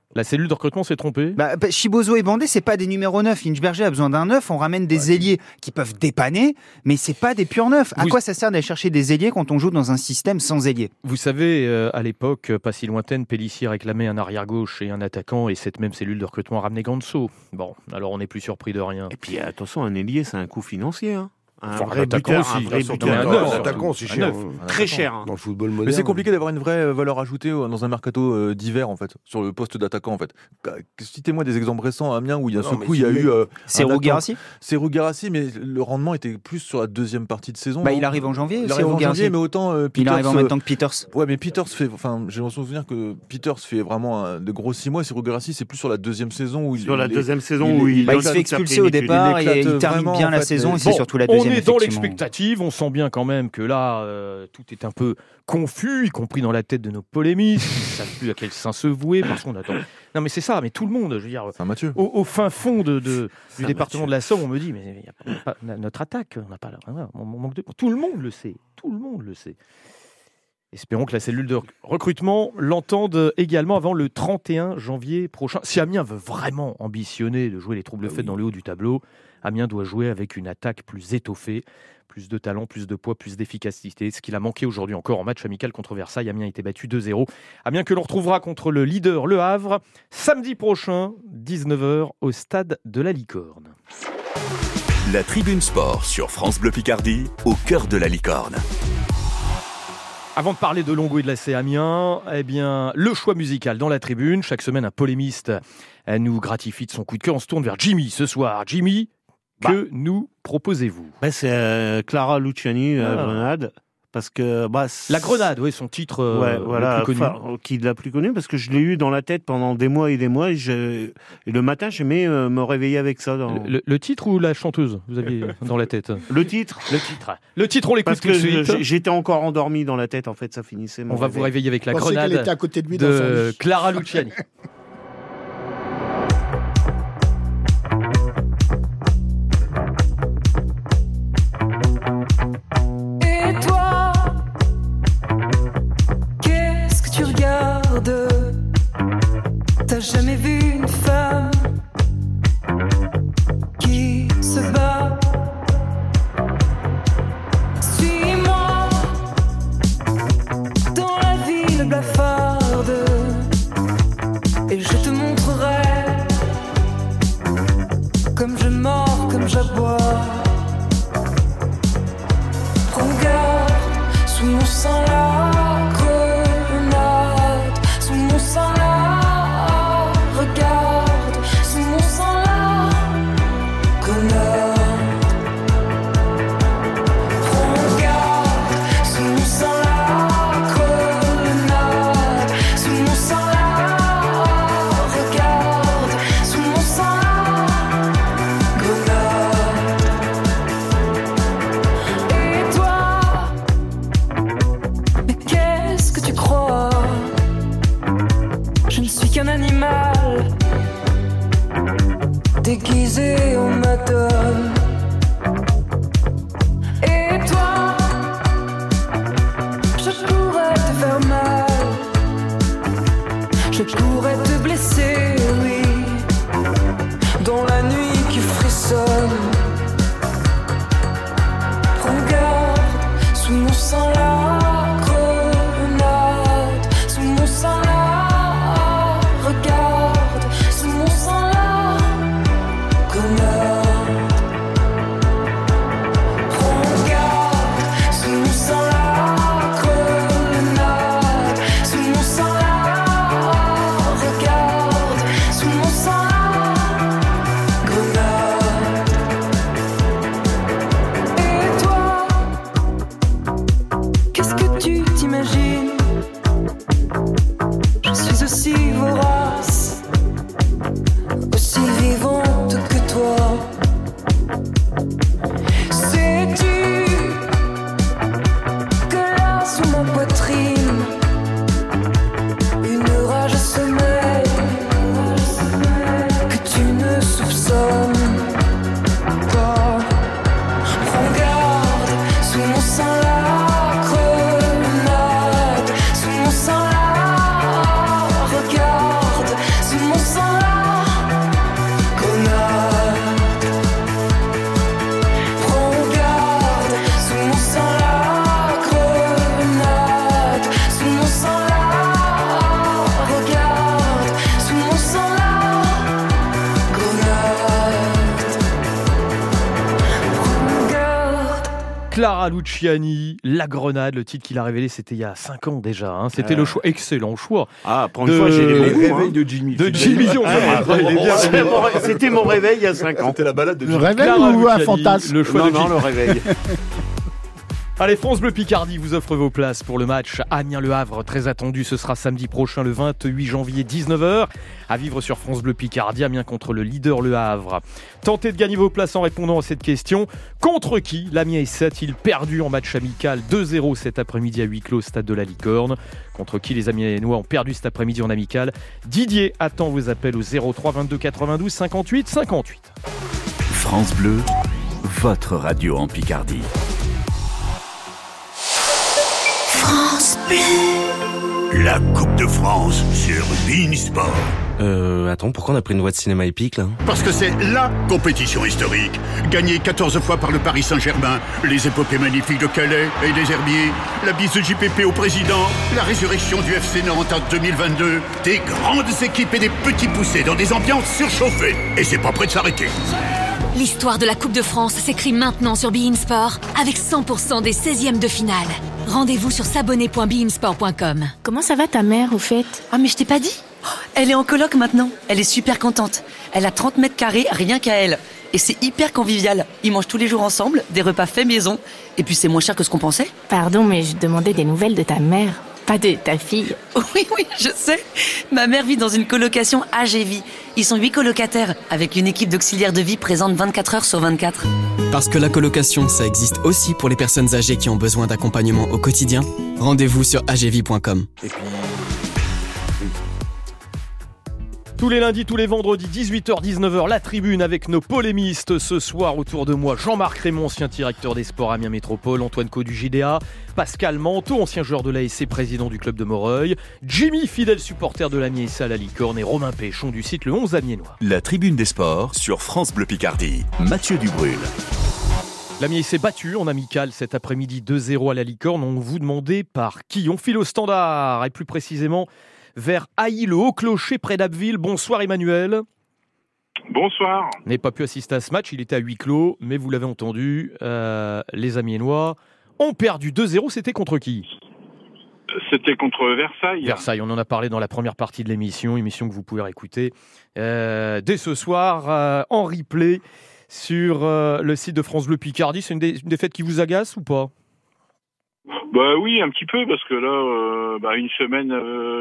Speaker 2: La cellule de recrutement s'est trompée.
Speaker 8: Chibozo et Bandé, c'est pas des numéros 9. Inchberger a besoin d'un 9. On ramène des ailiers qui peuvent dépanner, mais c'est pas des purs 9. À quoi ça sert d'aller chercher des ailiers quand on joue dans un système sans ailiers ?
Speaker 2: Vous savez, à l'époque, pas si lointaine, Pellissier réclamait un arrière-gauche et un attaquant, et cette même cellule de recrutement a ramené Ganso. Bon, alors on n'est plus surpris de rien.
Speaker 6: Et puis attention, un ailier, c'est un coût financier. Un
Speaker 2: Enfin,
Speaker 6: vrai
Speaker 2: attaquant
Speaker 6: buteur,
Speaker 2: aussi.
Speaker 6: un vrai buteur.
Speaker 3: Un attaquant, c'est cher.
Speaker 6: Très cher.
Speaker 3: Dans le football moderne.
Speaker 4: Mais c'est compliqué d'avoir une vraie valeur ajoutée dans un mercato d'hiver, en fait, sur le poste d'attaquant, en fait. Citez-moi des exemples récents à Amiens où il y a il y a eu.
Speaker 8: C'est Rougarassi.
Speaker 4: C'est Rougarassi, mais le rendement était plus sur la deuxième partie de saison.
Speaker 8: Il arrive en janvier.
Speaker 4: Il arrive en janvier, mais autant Peters.
Speaker 8: Il arrive en même temps que Peters.
Speaker 4: Ouais, mais Peters fait. Enfin, j'ai le souvenir que Peters fait vraiment de gros 6 mois. C'est Rougarassi, c'est plus sur la deuxième saison où
Speaker 6: il
Speaker 8: se fait expulser au départ et il termine bien la saison. Et c'est surtout la deuxième.
Speaker 2: On est dans l'expectative. On sent bien quand même que là, tout est un peu confus, y compris dans la tête de nos polémistes, qui ne savent plus à quel sein se vouer, parce qu'on attend. Non, mais c'est ça, mais tout le monde, je veux dire, au fin fond du département de la Somme, on me dit, mais y a pas, notre attaque, on n'a pas, on manque de. Tout le monde le sait, Espérons que la cellule de recrutement l'entende également avant le 31 janvier prochain. Si Amiens veut vraiment ambitionner de jouer les troubles faits dans le haut du tableau, Amiens doit jouer avec une attaque plus étoffée, plus de talent, plus de poids, plus d'efficacité. Ce qu'il a manqué aujourd'hui encore en match amical contre Versailles. Amiens a été battu 2-0. Amiens que l'on retrouvera contre le leader Le Havre samedi prochain, 19h, au stade de la Licorne.
Speaker 1: La Tribune Sport sur France Bleu Picardie, au cœur de la Licorne.
Speaker 2: Avant de parler de Longo et de l'AC Amiens, le choix musical dans la tribune. Chaque semaine, un polémiste nous gratifie de son coup de cœur. On se tourne vers Jimmy ce soir. Jimmy, que nous proposez-vous ?
Speaker 6: C'est Clara Luciani, Grenade. Parce que
Speaker 2: La Grenade, oui, son titre le plus connu.
Speaker 6: Qui l'a plus connu, parce que je l'ai eu dans la tête pendant des mois et des mois. Et le matin, j'aimais me réveiller avec ça.
Speaker 2: Le titre ou la chanteuse vous aviez dans la tête ?
Speaker 6: Le titre.
Speaker 2: Le titre, on l'écoute tout de suite.
Speaker 6: Parce que j'étais encore endormi dans la tête, en fait, ça finissait.
Speaker 2: On va vous réveiller avec La Grenade
Speaker 5: était à côté de lui
Speaker 2: de Clara Luciani.
Speaker 13: T'as jamais vu une femme qui se bat? Suis-moi dans la ville blafarde et je te montrerai comme je mords, comme j'aboie. Prends garde, sous mon sang la grenade, sous mon sang la. Regarde, sous mon sang la grenade. Prends garde, sous mon sang la grenade, sous mon sang la. Regarde, sous mon sang la grenade. Et toi, mais qu'est-ce que tu crois? Je ne suis qu'un animal déguisé en madone. Et toi, je pourrais te faire mal, je pourrais te blesser, oui, dans la nuit qui frissonne. Prends garde, sous mon sang la grenade, sous mon sang la. Regarde, sous mon sang la grenade.
Speaker 2: Clara Luciani, La Grenade, le titre qu'il a révélé, c'était il y a 5 ans déjà. Hein. C'était le choix, excellent choix.
Speaker 6: Pour une fois, j'ai les bons
Speaker 3: réveil de Jimmy.
Speaker 2: De Jimmy Johnson.
Speaker 6: C'était mon réveil il y a 5 ans.
Speaker 4: C'était la balade de
Speaker 5: Le
Speaker 4: Jimmy.
Speaker 5: réveil
Speaker 2: Clara
Speaker 5: ou un
Speaker 2: Luciani,
Speaker 5: fantasme?
Speaker 2: le choix de
Speaker 6: Non,
Speaker 2: Jimmy.
Speaker 6: le réveil.
Speaker 2: Allez, France Bleu Picardie vous offre vos places pour le match Amiens-Le Havre, très attendu. Ce sera samedi prochain, le 28 janvier, 19h. À vivre sur France Bleu Picardie, Amiens contre le leader Le Havre. Tentez de gagner vos places en répondant à cette question. Contre qui l'Amiens a-t-il perdu en match amical 2-0 cet après-midi à huis clos au stade de la Licorne? Contre qui les Amiénois ont perdu cet après-midi en amical? Didier attend vos appels au 03 22 92 58 58.
Speaker 1: France Bleu, votre radio en Picardie.
Speaker 13: France Bleu.
Speaker 14: La Coupe de France sur beIN Sport.
Speaker 15: Attends, pourquoi on a pris une voix de cinéma épique là?
Speaker 14: Parce que c'est LA compétition historique. Gagnée 14 fois par le Paris Saint-Germain, les épopées magnifiques de Calais et des Herbiers, la bise de JPP au président, la résurrection du FC Nantes en 2022, des grandes équipes et des petits poussés dans des ambiances surchauffées. Et c'est pas prêt de s'arrêter.
Speaker 10: L'histoire de la Coupe de France s'écrit maintenant sur beIN Sport avec 100% des 16e de finale. Rendez-vous sur s'abonner.beinsport.com.
Speaker 16: Comment ça va ta mère au fait?
Speaker 17: Ah mais je t'ai pas dit? Elle est en coloc maintenant, elle est super contente. Elle a 30 mètres carrés rien qu'à elle. Et c'est hyper convivial. Ils mangent tous les jours ensemble, des repas faits maison. Et puis c'est moins cher que ce qu'on pensait.
Speaker 16: Pardon, mais je demandais des nouvelles de ta mère, pas de ta fille.
Speaker 17: Oui, je sais. Ma mère vit dans une colocation AGV. Ils sont 8 colocataires, avec une équipe d'auxiliaires de vie présente 24 heures sur 24.
Speaker 18: Parce que la colocation, ça existe aussi pour les personnes âgées qui ont besoin d'accompagnement au quotidien. Rendez-vous sur agv.com.
Speaker 2: Tous les lundis, tous les vendredis, 18h-19h, la tribune avec nos polémistes. Ce soir, autour de moi, Jean-Marc Raymond, ancien directeur des sports Amiens Métropole, Antoine Caux du JDA, Pascal Manteau, ancien joueur de l'ASC, président du club de Moreuil, Jimmy, fidèle supporter de l'Amiens à la Licorne, et Romain Péchon du site Le 11 Amiénois.
Speaker 1: La tribune des sports sur France Bleu Picardie. Mathieu Dubrul.
Speaker 2: L'Amiens s'est battu en amical cet après-midi 2-0 à la Licorne. On vous demandait par qui? On file au standard, et plus précisément vers Ailly, le Haut-Clocher, près d'Abbeville. Bonsoir Emmanuel.
Speaker 19: Bonsoir.
Speaker 2: N'a pas pu assister à ce match, il était à huis clos, mais vous l'avez entendu, les Amiénois ont perdu 2-0. C'était contre qui?
Speaker 19: C'était contre Versailles.
Speaker 2: Versailles, on en a parlé dans la première partie de l'émission que vous pouvez réécouter dès ce soir en replay sur le site de France Bleu Picardie. C'est une défaite qui vous agace ou pas?
Speaker 19: Bah oui, un petit peu, parce que là, une semaine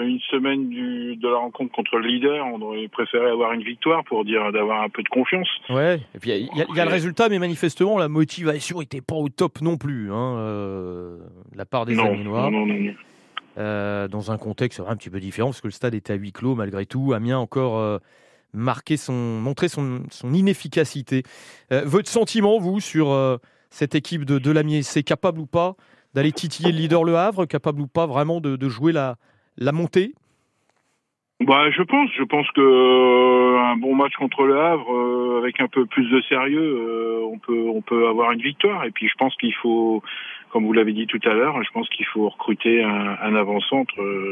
Speaker 19: de la rencontre contre le leader, on aurait préféré avoir une victoire pour dire d'avoir un peu de confiance.
Speaker 2: Ouais, et puis il y a le résultat, mais manifestement la motivation n'était pas au top non plus, de la part des Amiénois.
Speaker 19: Non.
Speaker 2: Dans un contexte un petit peu différent, parce que le stade était à huis clos malgré tout. Amiens encore montré son inefficacité. Votre sentiment, vous, sur cette équipe de l'Amiens, c'est capable ou pas d'aller titiller le leader Le Havre, capable ou pas vraiment de jouer la montée?
Speaker 19: Bah, je pense que un bon match contre Le Havre, avec un peu plus de sérieux, on peut avoir une victoire. Et puis je pense qu'il faut, comme vous l'avez dit tout à l'heure, je pense qu'il faut recruter un avant-centre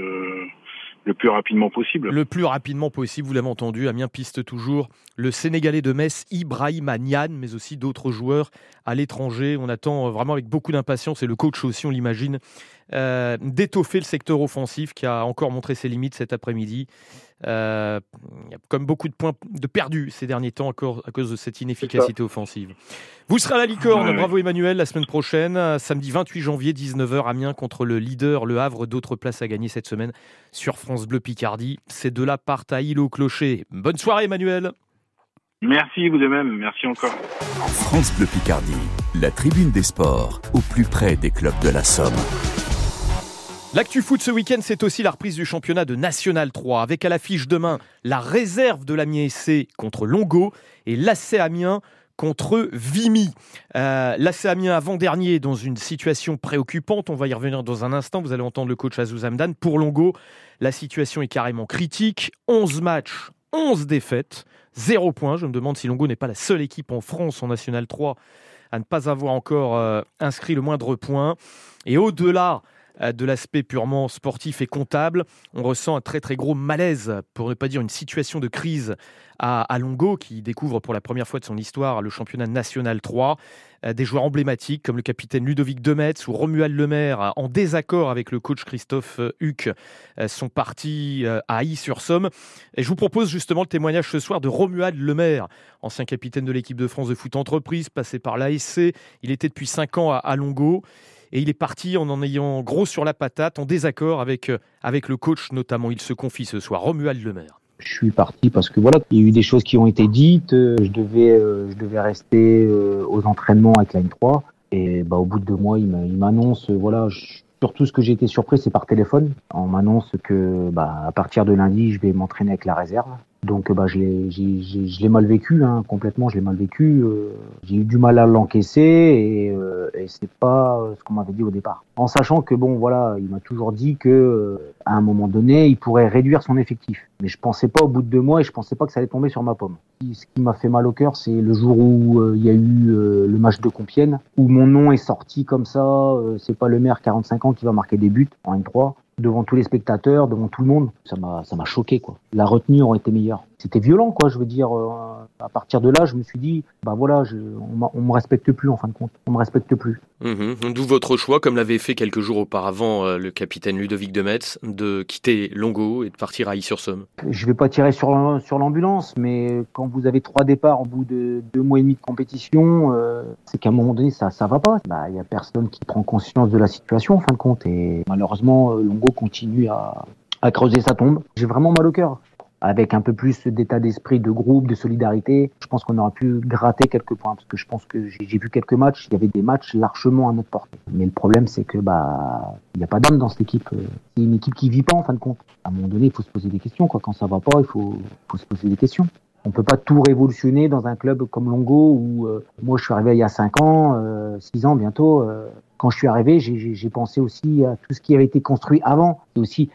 Speaker 19: le plus rapidement possible.
Speaker 2: Le plus rapidement possible, vous l'avez entendu, Amiens piste toujours le Sénégalais de Metz, Ibrahima Niane, mais aussi d'autres joueurs à l'étranger. On attend vraiment avec beaucoup d'impatience, et le coach aussi, on l'imagine, d'étoffer le secteur offensif qui a encore montré ses limites cet après-midi. Il y a comme beaucoup de points de perdus ces derniers temps à cause de cette inefficacité offensive. Vous serez à la Licorne, bravo Emmanuel, la semaine prochaine, samedi 28 janvier, 19h, Amiens contre le leader Le Havre. D'autres places à gagner cette semaine sur France Bleu Picardie. Ces deux-là partent à Ailly au Clocher. Bonne soirée Emmanuel.
Speaker 19: Merci, vous de même, merci encore.
Speaker 1: France Bleu Picardie, la tribune des sports, au plus près des clubs de la Somme.
Speaker 2: L'actu foot ce week-end, c'est aussi la reprise du championnat de National 3, avec à l'affiche demain la réserve de l'Amiens SC contre Longo et l'AC Amiens contre Vimy. L'AC Amiens avant-dernier dans une situation préoccupante, on va y revenir dans un instant, vous allez entendre le coach Azouz Hamdan. Pour Longo, la situation est carrément critique, 11 matchs, 11 défaites, 0 points. Je me demande si Longo n'est pas la seule équipe en France en National 3 à ne pas avoir encore inscrit le moindre point. Et au-delà de l'aspect purement sportif et comptable, on ressent un très très gros malaise, pour ne pas dire une situation de crise à Longo, qui découvre pour la première fois de son histoire le championnat national 3. Des joueurs emblématiques comme le capitaine Ludovic Demetz ou Romuald Lemaire, en désaccord avec le coach Christophe Huck, sont partis à Ailly-sur-Somme. Et je vous propose justement le témoignage ce soir de Romuald Lemaire, ancien capitaine de l'équipe de France de foot entreprise, passé par l'ASC. Il était depuis 5 ans à Longo. Et il est parti en ayant gros sur la patate, en désaccord avec le coach notamment. Il se confie ce soir, Romuald Lemaire.
Speaker 20: Je suis parti parce que voilà, il y a eu des choses qui ont été dites. Je devais rester aux entraînements avec la N3. Et au bout de 2 mois, il m'annonce, surtout ce que j'ai été surpris, c'est par téléphone. On m'annonce que à partir de lundi, je vais m'entraîner avec la réserve. Donc je l'ai mal vécu, complètement, je l'ai mal vécu. J'ai eu du mal à l'encaisser et c'est pas ce qu'on m'avait dit au départ. En sachant que il m'a toujours dit que à un moment donné, il pourrait réduire son effectif. Mais je pensais pas au bout de 2 mois et je pensais pas que ça allait tomber sur ma pomme. Ce qui m'a fait mal au cœur, c'est le jour où il y a eu le match de Compiègne, où mon nom est sorti comme ça. C'est pas Lemaire, 45 ans, qui va marquer des buts en N3. Devant tous les spectateurs, devant tout le monde, ça m'a choqué, quoi. La retenue aurait été meilleure. C'était violent, quoi. Je veux dire, à partir de là, je me suis dit, on me respecte plus, en fin de compte. On me respecte plus.
Speaker 2: D'où votre choix, comme l'avait fait quelques jours auparavant le capitaine Ludovic Demetz, de quitter Longo et de partir à Ailly-sur-Somme.
Speaker 20: Je vais pas tirer sur l'ambulance, mais quand vous avez 3 départs au bout de 2 mois et demi de compétition, c'est qu'à un moment donné, ça va pas. Y a personne qui prend conscience de la situation, en fin de compte. Et malheureusement, Longo continue à creuser sa tombe. J'ai vraiment mal au cœur. Avec un peu plus d'état d'esprit, de groupe, de solidarité, je pense qu'on aurait pu gratter quelques points. Parce que je pense que j'ai vu quelques matchs, il y avait des matchs largement à notre portée. Mais le problème, c'est que il n'y a pas d'âme dans cette équipe. C'est une équipe qui vit pas, en fin de compte. À un moment donné, il faut se poser des questions, quoi. Quand ça va pas, il faut se poser des questions. On peut pas tout révolutionner dans un club comme Longo où moi je suis arrivé il y a 5 ans, 6 ans bientôt. Quand je suis arrivé, j'ai pensé aussi à tout ce qui avait été construit avant. Et aussi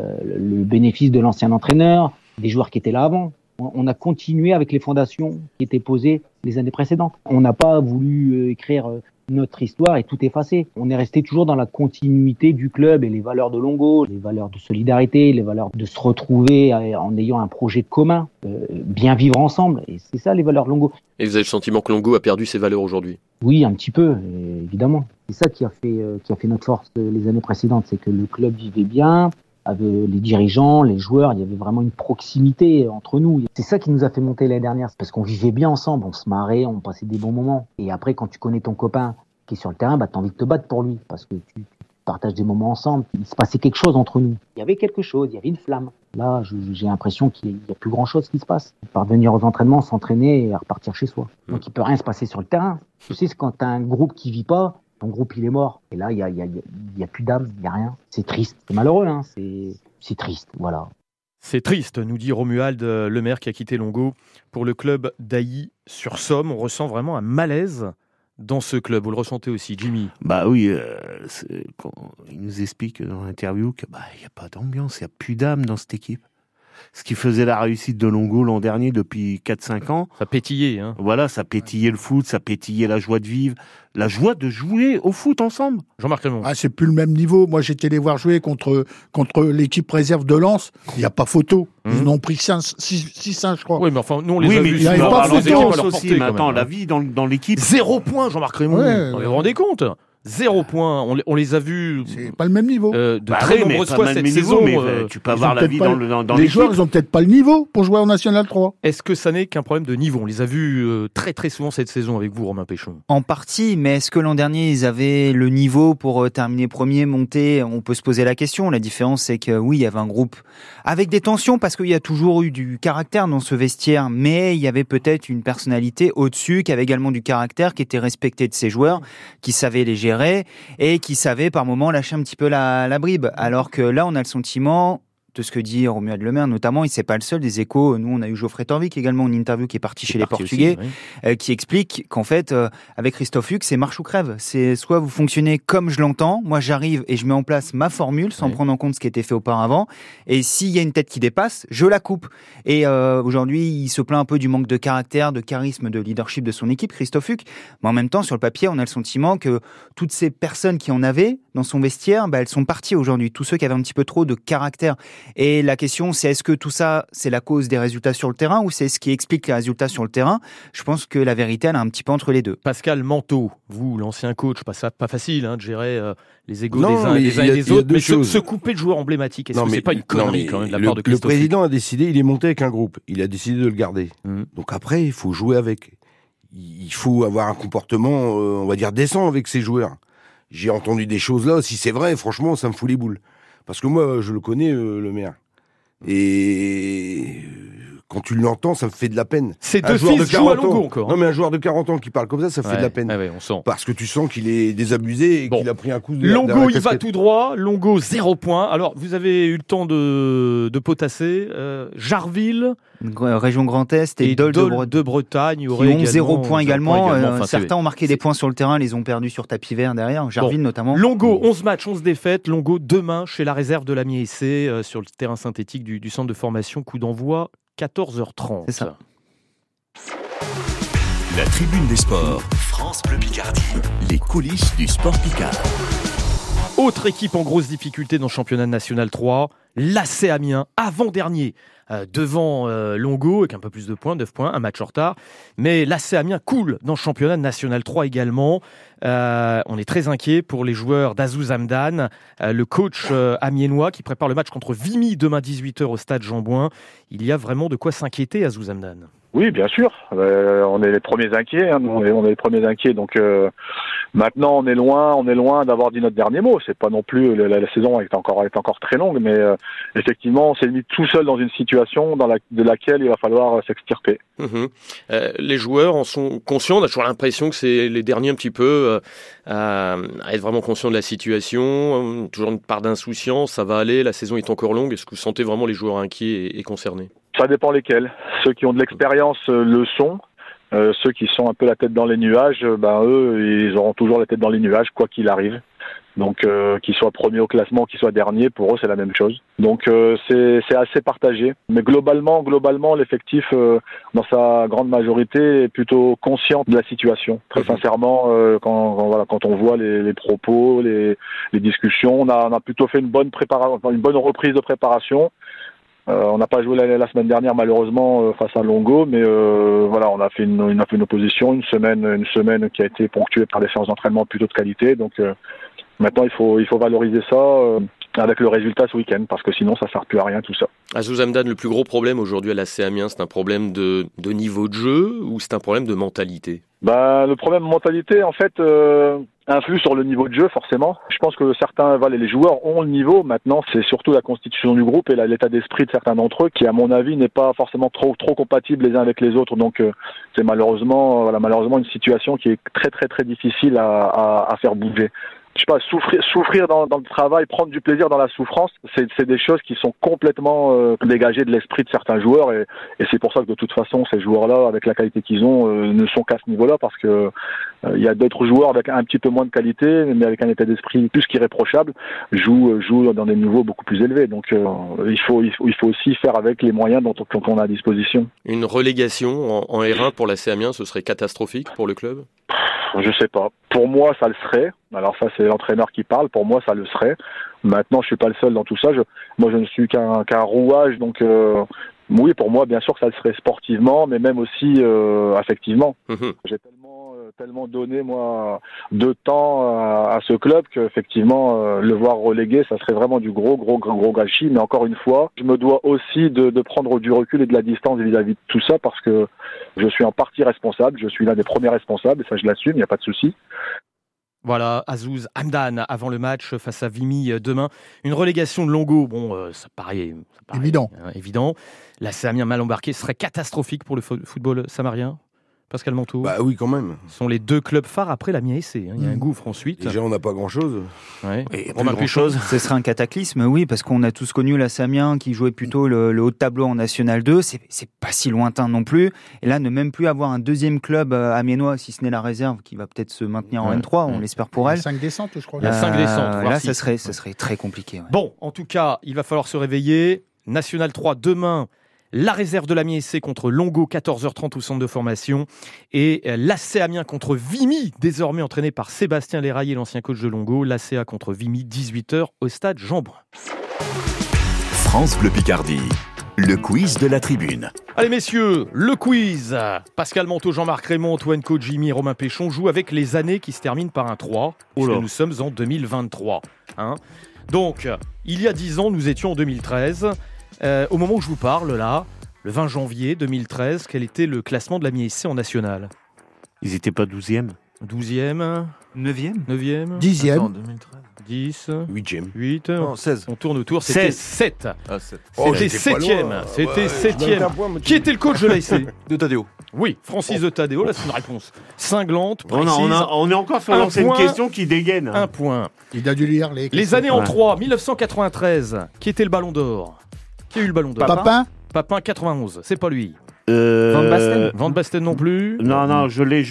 Speaker 20: le bénéfice de l'ancien entraîneur, des joueurs qui étaient là avant. On a continué avec les fondations qui étaient posées les années précédentes. On n'a pas voulu écrire notre histoire et tout effacer. On est resté toujours dans la continuité du club et les valeurs de Longo, les valeurs de solidarité, les valeurs de se retrouver en ayant un projet commun, bien vivre ensemble. Et c'est ça les valeurs de Longo.
Speaker 2: Et vous avez le sentiment que Longo a perdu ses valeurs aujourd'hui ?
Speaker 20: Oui, un petit peu, évidemment. C'est ça qui a fait notre force les années précédentes, c'est que le club vivait bien, avec les dirigeants, les joueurs, il y avait vraiment une proximité entre nous. C'est ça qui nous a fait monter l'année dernière, parce qu'on vivait bien ensemble, on se marrait, on passait des bons moments. Et après, quand tu connais ton copain qui est sur le terrain, t'as envie de te battre pour lui, parce que tu partages des moments ensemble. Il se passait quelque chose entre nous. Il y avait quelque chose, il y avait une flamme. Là, j'ai l'impression qu'il n'y a plus grand-chose qui se passe. Parvenir aux entraînements, s'entraîner et repartir chez soi. Donc il peut rien se passer sur le terrain. Tu sais, quand t'as un groupe qui vit pas, ton groupe il est mort. Et là, il y a plus d'âme, il y a rien. C'est triste, c'est malheureux, c'est triste, voilà.
Speaker 2: C'est triste, nous dit Romuald Lemaire qui a quitté Longo pour le club d'Ailly-sur-Somme. On ressent vraiment un malaise dans ce club. Vous le ressentez aussi, Jimmy ?
Speaker 6: Oui, il nous explique dans l'interview qu'il n'y a pas d'ambiance, il n'y a plus d'âme dans cette équipe. Ce qui faisait la réussite de Longo l'an dernier depuis 4-5 ans.
Speaker 2: Ça pétillait.
Speaker 6: Voilà, ça pétillait le foot, ça pétillait la joie de vivre, la joie de jouer au foot ensemble.
Speaker 2: Jean-Marc Raymond.
Speaker 5: C'est plus le même niveau. Moi, j'étais les voir jouer contre l'équipe réserve de Lens. Il n'y a pas photo. Ils en ont pris 6-5, je crois.
Speaker 2: Oui, mais enfin, nous, on les a vus.
Speaker 5: Il n'y avait pas photo.
Speaker 6: Aussi, mais attends, la vie dans l'équipe.
Speaker 2: 0 point, Jean-Marc Raymond. Vous vous rendez compte ? 0 point. On les a vus.
Speaker 5: C'est pas le même niveau.
Speaker 2: Très nombreuses fois cette saison.
Speaker 6: Tu peux avoir la vie dans l'équipe.
Speaker 5: Les joueurs, ils ont peut-être pas le niveau pour jouer en National 3.
Speaker 2: Est-ce que ça n'est qu'un problème de niveau ? On les a vus très très souvent cette saison avec vous, Romain Péchon.
Speaker 8: En partie, mais est-ce que l'an dernier, ils avaient le niveau pour terminer premier, monter ? On peut se poser la question. La différence, c'est que oui, il y avait un groupe avec des tensions parce qu'il y a toujours eu du caractère dans ce vestiaire, mais il y avait peut-être une personnalité au-dessus qui avait également du caractère, qui était respectée de ses joueurs, qui savait les gérer et qui savait par moments lâcher un petit peu la bribe. Alors que là, on a le sentiment de ce que dit Romuald Le Maire, notamment, et c'est pas le seul. Des Échos, nous on a eu Geoffrey Torvik également en interview qui est parti chez les Portugais, aussi, qui explique qu'en fait, avec Christophe Huck, c'est marche ou crève. C'est soit vous fonctionnez comme je l'entends, moi j'arrive et je mets en place ma formule sans prendre en compte ce qui a été fait auparavant, et s'il y a une tête qui dépasse, je la coupe. Et aujourd'hui, il se plaint un peu du manque de caractère, de charisme, de leadership de son équipe, Christophe Huck, mais en même temps, sur le papier, on a le sentiment que toutes ces personnes qui en avaient dans son vestiaire, elles sont parties aujourd'hui, tous ceux qui avaient un petit peu trop de caractère. Et la question, c'est est-ce que tout ça, c'est la cause des résultats sur le terrain ou c'est ce qui explique les résultats sur le terrain? Je pense que la vérité, elle est un petit peu entre les deux.
Speaker 2: Pascal Manteau, vous, l'ancien coach, pas facile de gérer les égos des uns et des autres, mais se couper de joueurs emblématiques, est-ce que c'est pas une connerie quand même de la part de Christophe?
Speaker 3: Le président a décidé, il est monté avec un groupe, il a décidé de le garder. Donc après, il faut jouer avec. Il faut avoir un comportement, on va dire, décent avec ses joueurs. J'ai entendu des choses là, si c'est vrai, franchement, ça me fout les boules. Parce que moi, je le connais, Le Maire. Et quand tu l'entends, ça me fait de la peine.
Speaker 2: Ces deux fils jouent à Longo encore.
Speaker 3: Non, mais un joueur de 40 ans qui parle comme ça fait de la peine.
Speaker 2: On sent.
Speaker 3: Parce que tu sens qu'il est désabusé et qu'il a pris un coup de
Speaker 2: Longo, il va tout droit. Longo, 0 point. Alors, vous avez eu le temps de potasser. Jarville,
Speaker 8: région Grand Est et Dole
Speaker 2: de Bretagne,
Speaker 8: qui ont 0 point également. Certains ont marqué des points sur le terrain, les ont perdus sur tapis vert derrière. Jarville notamment.
Speaker 2: Longo, 11 matchs, 11 défaites. Longo, demain, chez la réserve de l'Amiens SC, sur le terrain synthétique du centre de formation. Coup d'envoi 14h30.
Speaker 8: C'est ça.
Speaker 1: La tribune des sports, France Bleu Picardie. Les coulisses du sport picard.
Speaker 2: Autre équipe en grosse difficulté dans le championnat national 3, l'AC Amiens, avant-dernier. Devant Longo, avec un peu plus de points, 9 points, un match en retard. Mais l'AC Amiens coule dans le championnat national 3 également. On est très inquiet pour les joueurs d'Azouz Hamdan, le coach amiénois qui prépare le match contre Vimy demain 18h au stade Jean-Bouin. Il y a vraiment de quoi s'inquiéter, Azouz Hamdan.
Speaker 19: Oui, bien sûr. On est les premiers inquiets. On est les premiers inquiets. Donc maintenant, on est loin d'avoir dit notre dernier mot. C'est pas non plus la saison est encore très longue, mais effectivement, on s'est mis tout seul dans une situation de laquelle il va falloir s'extirper.
Speaker 2: Les joueurs en sont conscients. On a toujours l'impression que c'est les derniers un petit peu à être vraiment conscients de la situation. Toujours une part d'insouciance. Ça va aller. La saison est encore longue. Est-ce que vous sentez vraiment les joueurs inquiets et concernés?
Speaker 19: Ça dépend lesquels. Ceux qui ont de l'expérience le sont. Ceux qui sont un peu la tête dans les nuages, eux, ils auront toujours la tête dans les nuages, quoi qu'il arrive. Donc, qu'ils soient premiers au classement, qu'ils soient derniers, pour eux, c'est la même chose. Donc, c'est assez partagé. Mais globalement, l'effectif, dans sa grande majorité, est plutôt conscient de la situation. Très sincèrement, quand on voit les propos, les discussions, on a plutôt fait une bonne reprise de préparation. On n'a pas joué la semaine dernière malheureusement face à Longo, mais on a fait une opposition, une semaine qui a été ponctuée par des séances d'entraînement plutôt de qualité. Donc maintenant il faut valoriser ça avec le résultat ce week-end, parce que sinon ça ne sert plus à rien tout ça.
Speaker 2: Azouz Hamdan, le plus gros problème aujourd'hui à l'AC Amiens, c'est un problème de niveau de jeu ou c'est un problème de mentalité?
Speaker 19: Le problème de mentalité, en fait, influe sur le niveau de jeu, forcément. Je pense que certains, les joueurs ont le niveau. Maintenant, c'est surtout la constitution du groupe et l'état d'esprit de certains d'entre eux qui, à mon avis, n'est pas forcément trop compatible les uns avec les autres. Donc, c'est malheureusement une situation qui est très, très, très difficile à faire bouger. Je sais pas, souffrir dans le travail, prendre du plaisir dans la souffrance, c'est des choses qui sont complètement dégagées de l'esprit de certains joueurs et c'est pour ça que de toute façon ces joueurs-là, avec la qualité qu'ils ont, ne sont qu'à ce niveau-là, parce que il y a d'autres joueurs avec un petit peu moins de qualité, mais avec un état d'esprit plus qu'irréprochable, jouent dans des niveaux beaucoup plus élevés. Donc il faut aussi faire avec les moyens dont on a à disposition.
Speaker 2: Une relégation en R1 pour l'AC Amiens, ce serait catastrophique pour le club?
Speaker 19: Je sais pas. Pour moi, ça le serait. Alors ça, c'est l'entraîneur qui parle. Pour moi, ça le serait. Maintenant, je suis pas le seul dans tout ça. Moi, je ne suis qu'un rouage. Donc, oui, pour moi, bien sûr que ça le serait sportivement, mais même aussi affectivement. J'ai tellement donné, moi, de temps à ce club qu'effectivement, le voir relégué, ça serait vraiment du gros gâchis. Mais encore une fois, je me dois aussi de prendre du recul et de la distance vis-à-vis de tout ça, parce que je suis en partie responsable. Je suis l'un des premiers responsables, et ça, je l'assume, il n'y a pas de souci.
Speaker 2: Voilà, Azouz Hamdan avant le match face à Vimy demain. Une relégation de Longo, ça paraît
Speaker 5: évident.
Speaker 2: Évident. L'AC Amiens mal embarqué serait catastrophique pour le football samarien. Pascal Manteau.
Speaker 3: Bah oui, quand même.
Speaker 2: Ce sont les 2 clubs phares après la Mi-SC. Il y a un gouffre ensuite.
Speaker 3: Déjà, on n'a pas grand-chose.
Speaker 2: Ouais.
Speaker 8: Romain Péchon, ce serait un cataclysme, oui, parce qu'on a tous connu la Amiens qui jouait plutôt le haut de tableau en National 2. C'est pas si lointain non plus. Et là, ne même plus avoir un deuxième club amiénois, si ce n'est la réserve, qui va peut-être se maintenir en N3, on l'espère pour elle.
Speaker 5: 5 descentes, je crois.
Speaker 2: Il y a 5 descentes.
Speaker 8: Là, ça serait très compliqué. Ouais.
Speaker 2: Bon, en tout cas, il va falloir se réveiller. National 3, demain, la réserve de l'Amiens SC contre Longo, 14h30 au centre de formation. Et l'AC Amiens contre Vimy, désormais entraîné par Sébastien Léraillé, l'ancien coach de Longo. L'ACA contre Vimy, 18h au stade Jean-Brun.
Speaker 1: France Bleu Picardie, le quiz de la tribune.
Speaker 2: Allez messieurs, le quiz. Pascal Manteau, Jean-Marc Raymond, Antoine Co, Jimmy et Romain Péchon jouent avec les années qui se terminent par un 3, puisque nous sommes en 2023. Donc, il y a 10 ans, nous étions en 2013. Au moment où je vous parle, là, le 20 janvier 2013, quel était le classement de la Mi-SC en national ?
Speaker 6: Ils n'étaient pas 12e.
Speaker 2: 12e. 9e.
Speaker 5: 10e.
Speaker 2: 10.
Speaker 3: 8e.
Speaker 2: 8.
Speaker 4: Non, 16.
Speaker 2: On tourne autour, c'était 7.
Speaker 4: Ah, 7.
Speaker 2: C'était 7e. C'était 7e. Qui était le coach de l'ASC ?
Speaker 4: De Tadeo.
Speaker 2: Oui, Francis de Tadeo. Là, c'est une réponse cinglante, précise.
Speaker 6: On est encore sur l'ancienne question qui dégaine.
Speaker 2: Un point.
Speaker 5: Il a dû lire
Speaker 2: les années en 3, 1993. Qui était le Ballon d'Or ? Qui a eu le Ballon d'Or ? Papin 91. C'est pas lui.
Speaker 8: Van Basten.
Speaker 2: Van Basten non plus.
Speaker 6: Non, je l'ai.
Speaker 2: Oui, je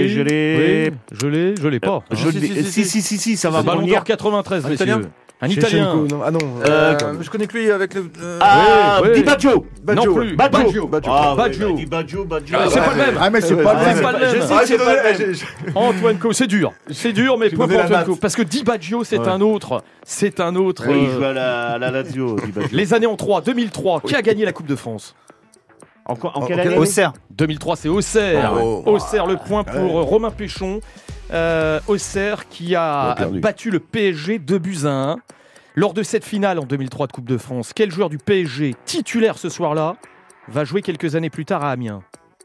Speaker 2: l'ai pas.
Speaker 6: Si, ça va
Speaker 2: Ballon
Speaker 6: venir.
Speaker 2: d'Or 93, messieurs.
Speaker 4: Italien
Speaker 2: Un Italien.
Speaker 3: Ah non.
Speaker 4: Je connais que lui avec le.
Speaker 2: Di
Speaker 6: Baggio.
Speaker 2: Non plus.
Speaker 6: Baggio.
Speaker 2: Baggio.
Speaker 6: C'est
Speaker 2: pas le même.
Speaker 5: Ah mais c'est pas
Speaker 2: le même. Antoine Co, c'est dur, mais point pour Antoine Co, parce que Di Baggio, c'est un autre.
Speaker 6: Oui, il joue à la Lazio, Di Baggio.
Speaker 2: Les années en 3, 2003, qui a gagné la Coupe de France ?
Speaker 6: En quelle année ?
Speaker 8: Auxerre.
Speaker 2: 2003, c'est Auxerre. Auxerre, le point pour Romain Péchon. Auxerre qui a battu le PSG 2-1. Lors de cette finale en 2003 de Coupe de France, quel joueur du PSG titulaire ce soir-là va jouer quelques années plus tard à Amiens ?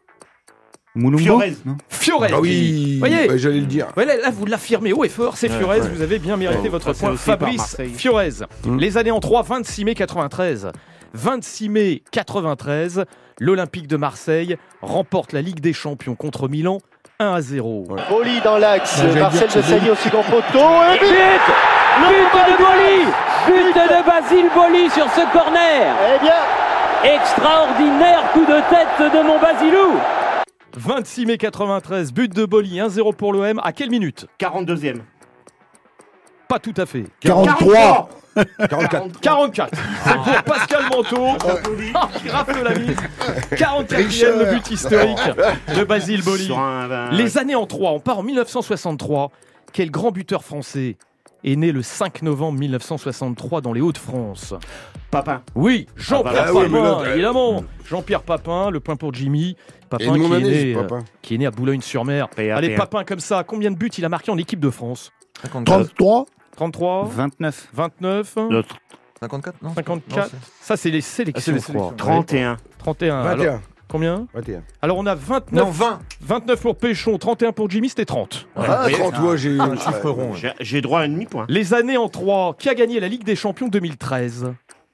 Speaker 2: Fiorez.
Speaker 3: Ah oui,
Speaker 2: voyez,
Speaker 3: j'allais le dire.
Speaker 2: Ouais, là, vous l'affirmez haut et fort, c'est Fiorez, vous avez bien mérité votre point. Fabrice Fiorez. Les années en 3, 26 mai 93. 26 mai 93, l'Olympique de Marseille remporte la Ligue des Champions contre Milan 1-0.
Speaker 21: Boli dans l'axe, Marcel de Sailly au second poteau, et but de Boli, but de Basile Boli sur ce corner. Eh bien, extraordinaire coup de tête de mon Basilou.
Speaker 2: 26 mai 93, but de Boli, 1-0 pour l'OM. À quelle minute ?
Speaker 6: 42e.
Speaker 2: Pas tout à fait.
Speaker 5: 43.
Speaker 2: 44. C'est pour Pascal Manteau. Qui rafle la mise. 44e, le but historique de Basile Boli. Les années en 3, on part en 1963. Quel grand buteur français est né le 5 novembre 1963 dans les Hauts-de-France ?
Speaker 6: Papin.
Speaker 2: Oui, Jean-Pierre Papin, évidemment. Jean-Pierre Papin, le point pour Jimmy. Papin qui est né à Boulogne-sur-Mer. Allez, Papin comme ça, combien de buts il a marqué en équipe de France ?
Speaker 5: 33.
Speaker 2: 29.
Speaker 4: 54, non
Speaker 2: 54. Ça, c'est les sélections, je crois.
Speaker 6: 31.
Speaker 2: 31.
Speaker 3: 21.
Speaker 2: Alors, combien ?
Speaker 3: 21.
Speaker 2: Alors, on a 29.
Speaker 4: Non, 20.
Speaker 2: 29 pour Péchon, 31 pour Jimmy, c'était 30.
Speaker 3: Ah, 30, toi, j'ai eu un
Speaker 4: chiffre rond.
Speaker 6: J'ai droit à un demi-point.
Speaker 2: Les années en 3. Qui a gagné la Ligue des Champions 2013 ?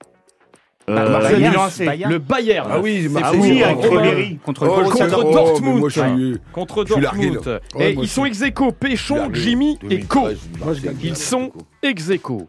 Speaker 2: Le Bayern.
Speaker 3: Ah oui,
Speaker 6: avec Ribéry.
Speaker 2: Contre Dortmund. Contre Dortmund. Et ils sont ex-aequo, Péchon, Jimmy et Co. Ils sont ex-aequo.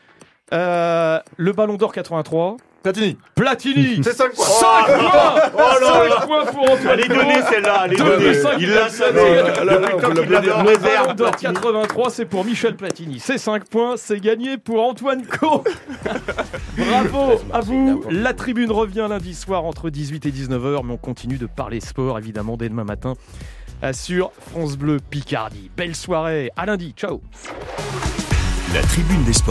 Speaker 2: Le Ballon d'Or 83. Platini.
Speaker 4: C'est 5 points.
Speaker 2: 5 points pour Antoine.
Speaker 6: Elle est donnée celle-là. Il l'a sonné.
Speaker 2: Le Ballon d'Or 83, c'est pour Michel Platini. C'est 5 points, c'est gagné pour Antoine Co. Bravo à vous. La tribune revient lundi soir entre 18 et 19h, mais on continue de parler sport évidemment dès demain matin sur France Bleu Picardie. Belle soirée, à lundi, ciao.
Speaker 1: La tribune des sports.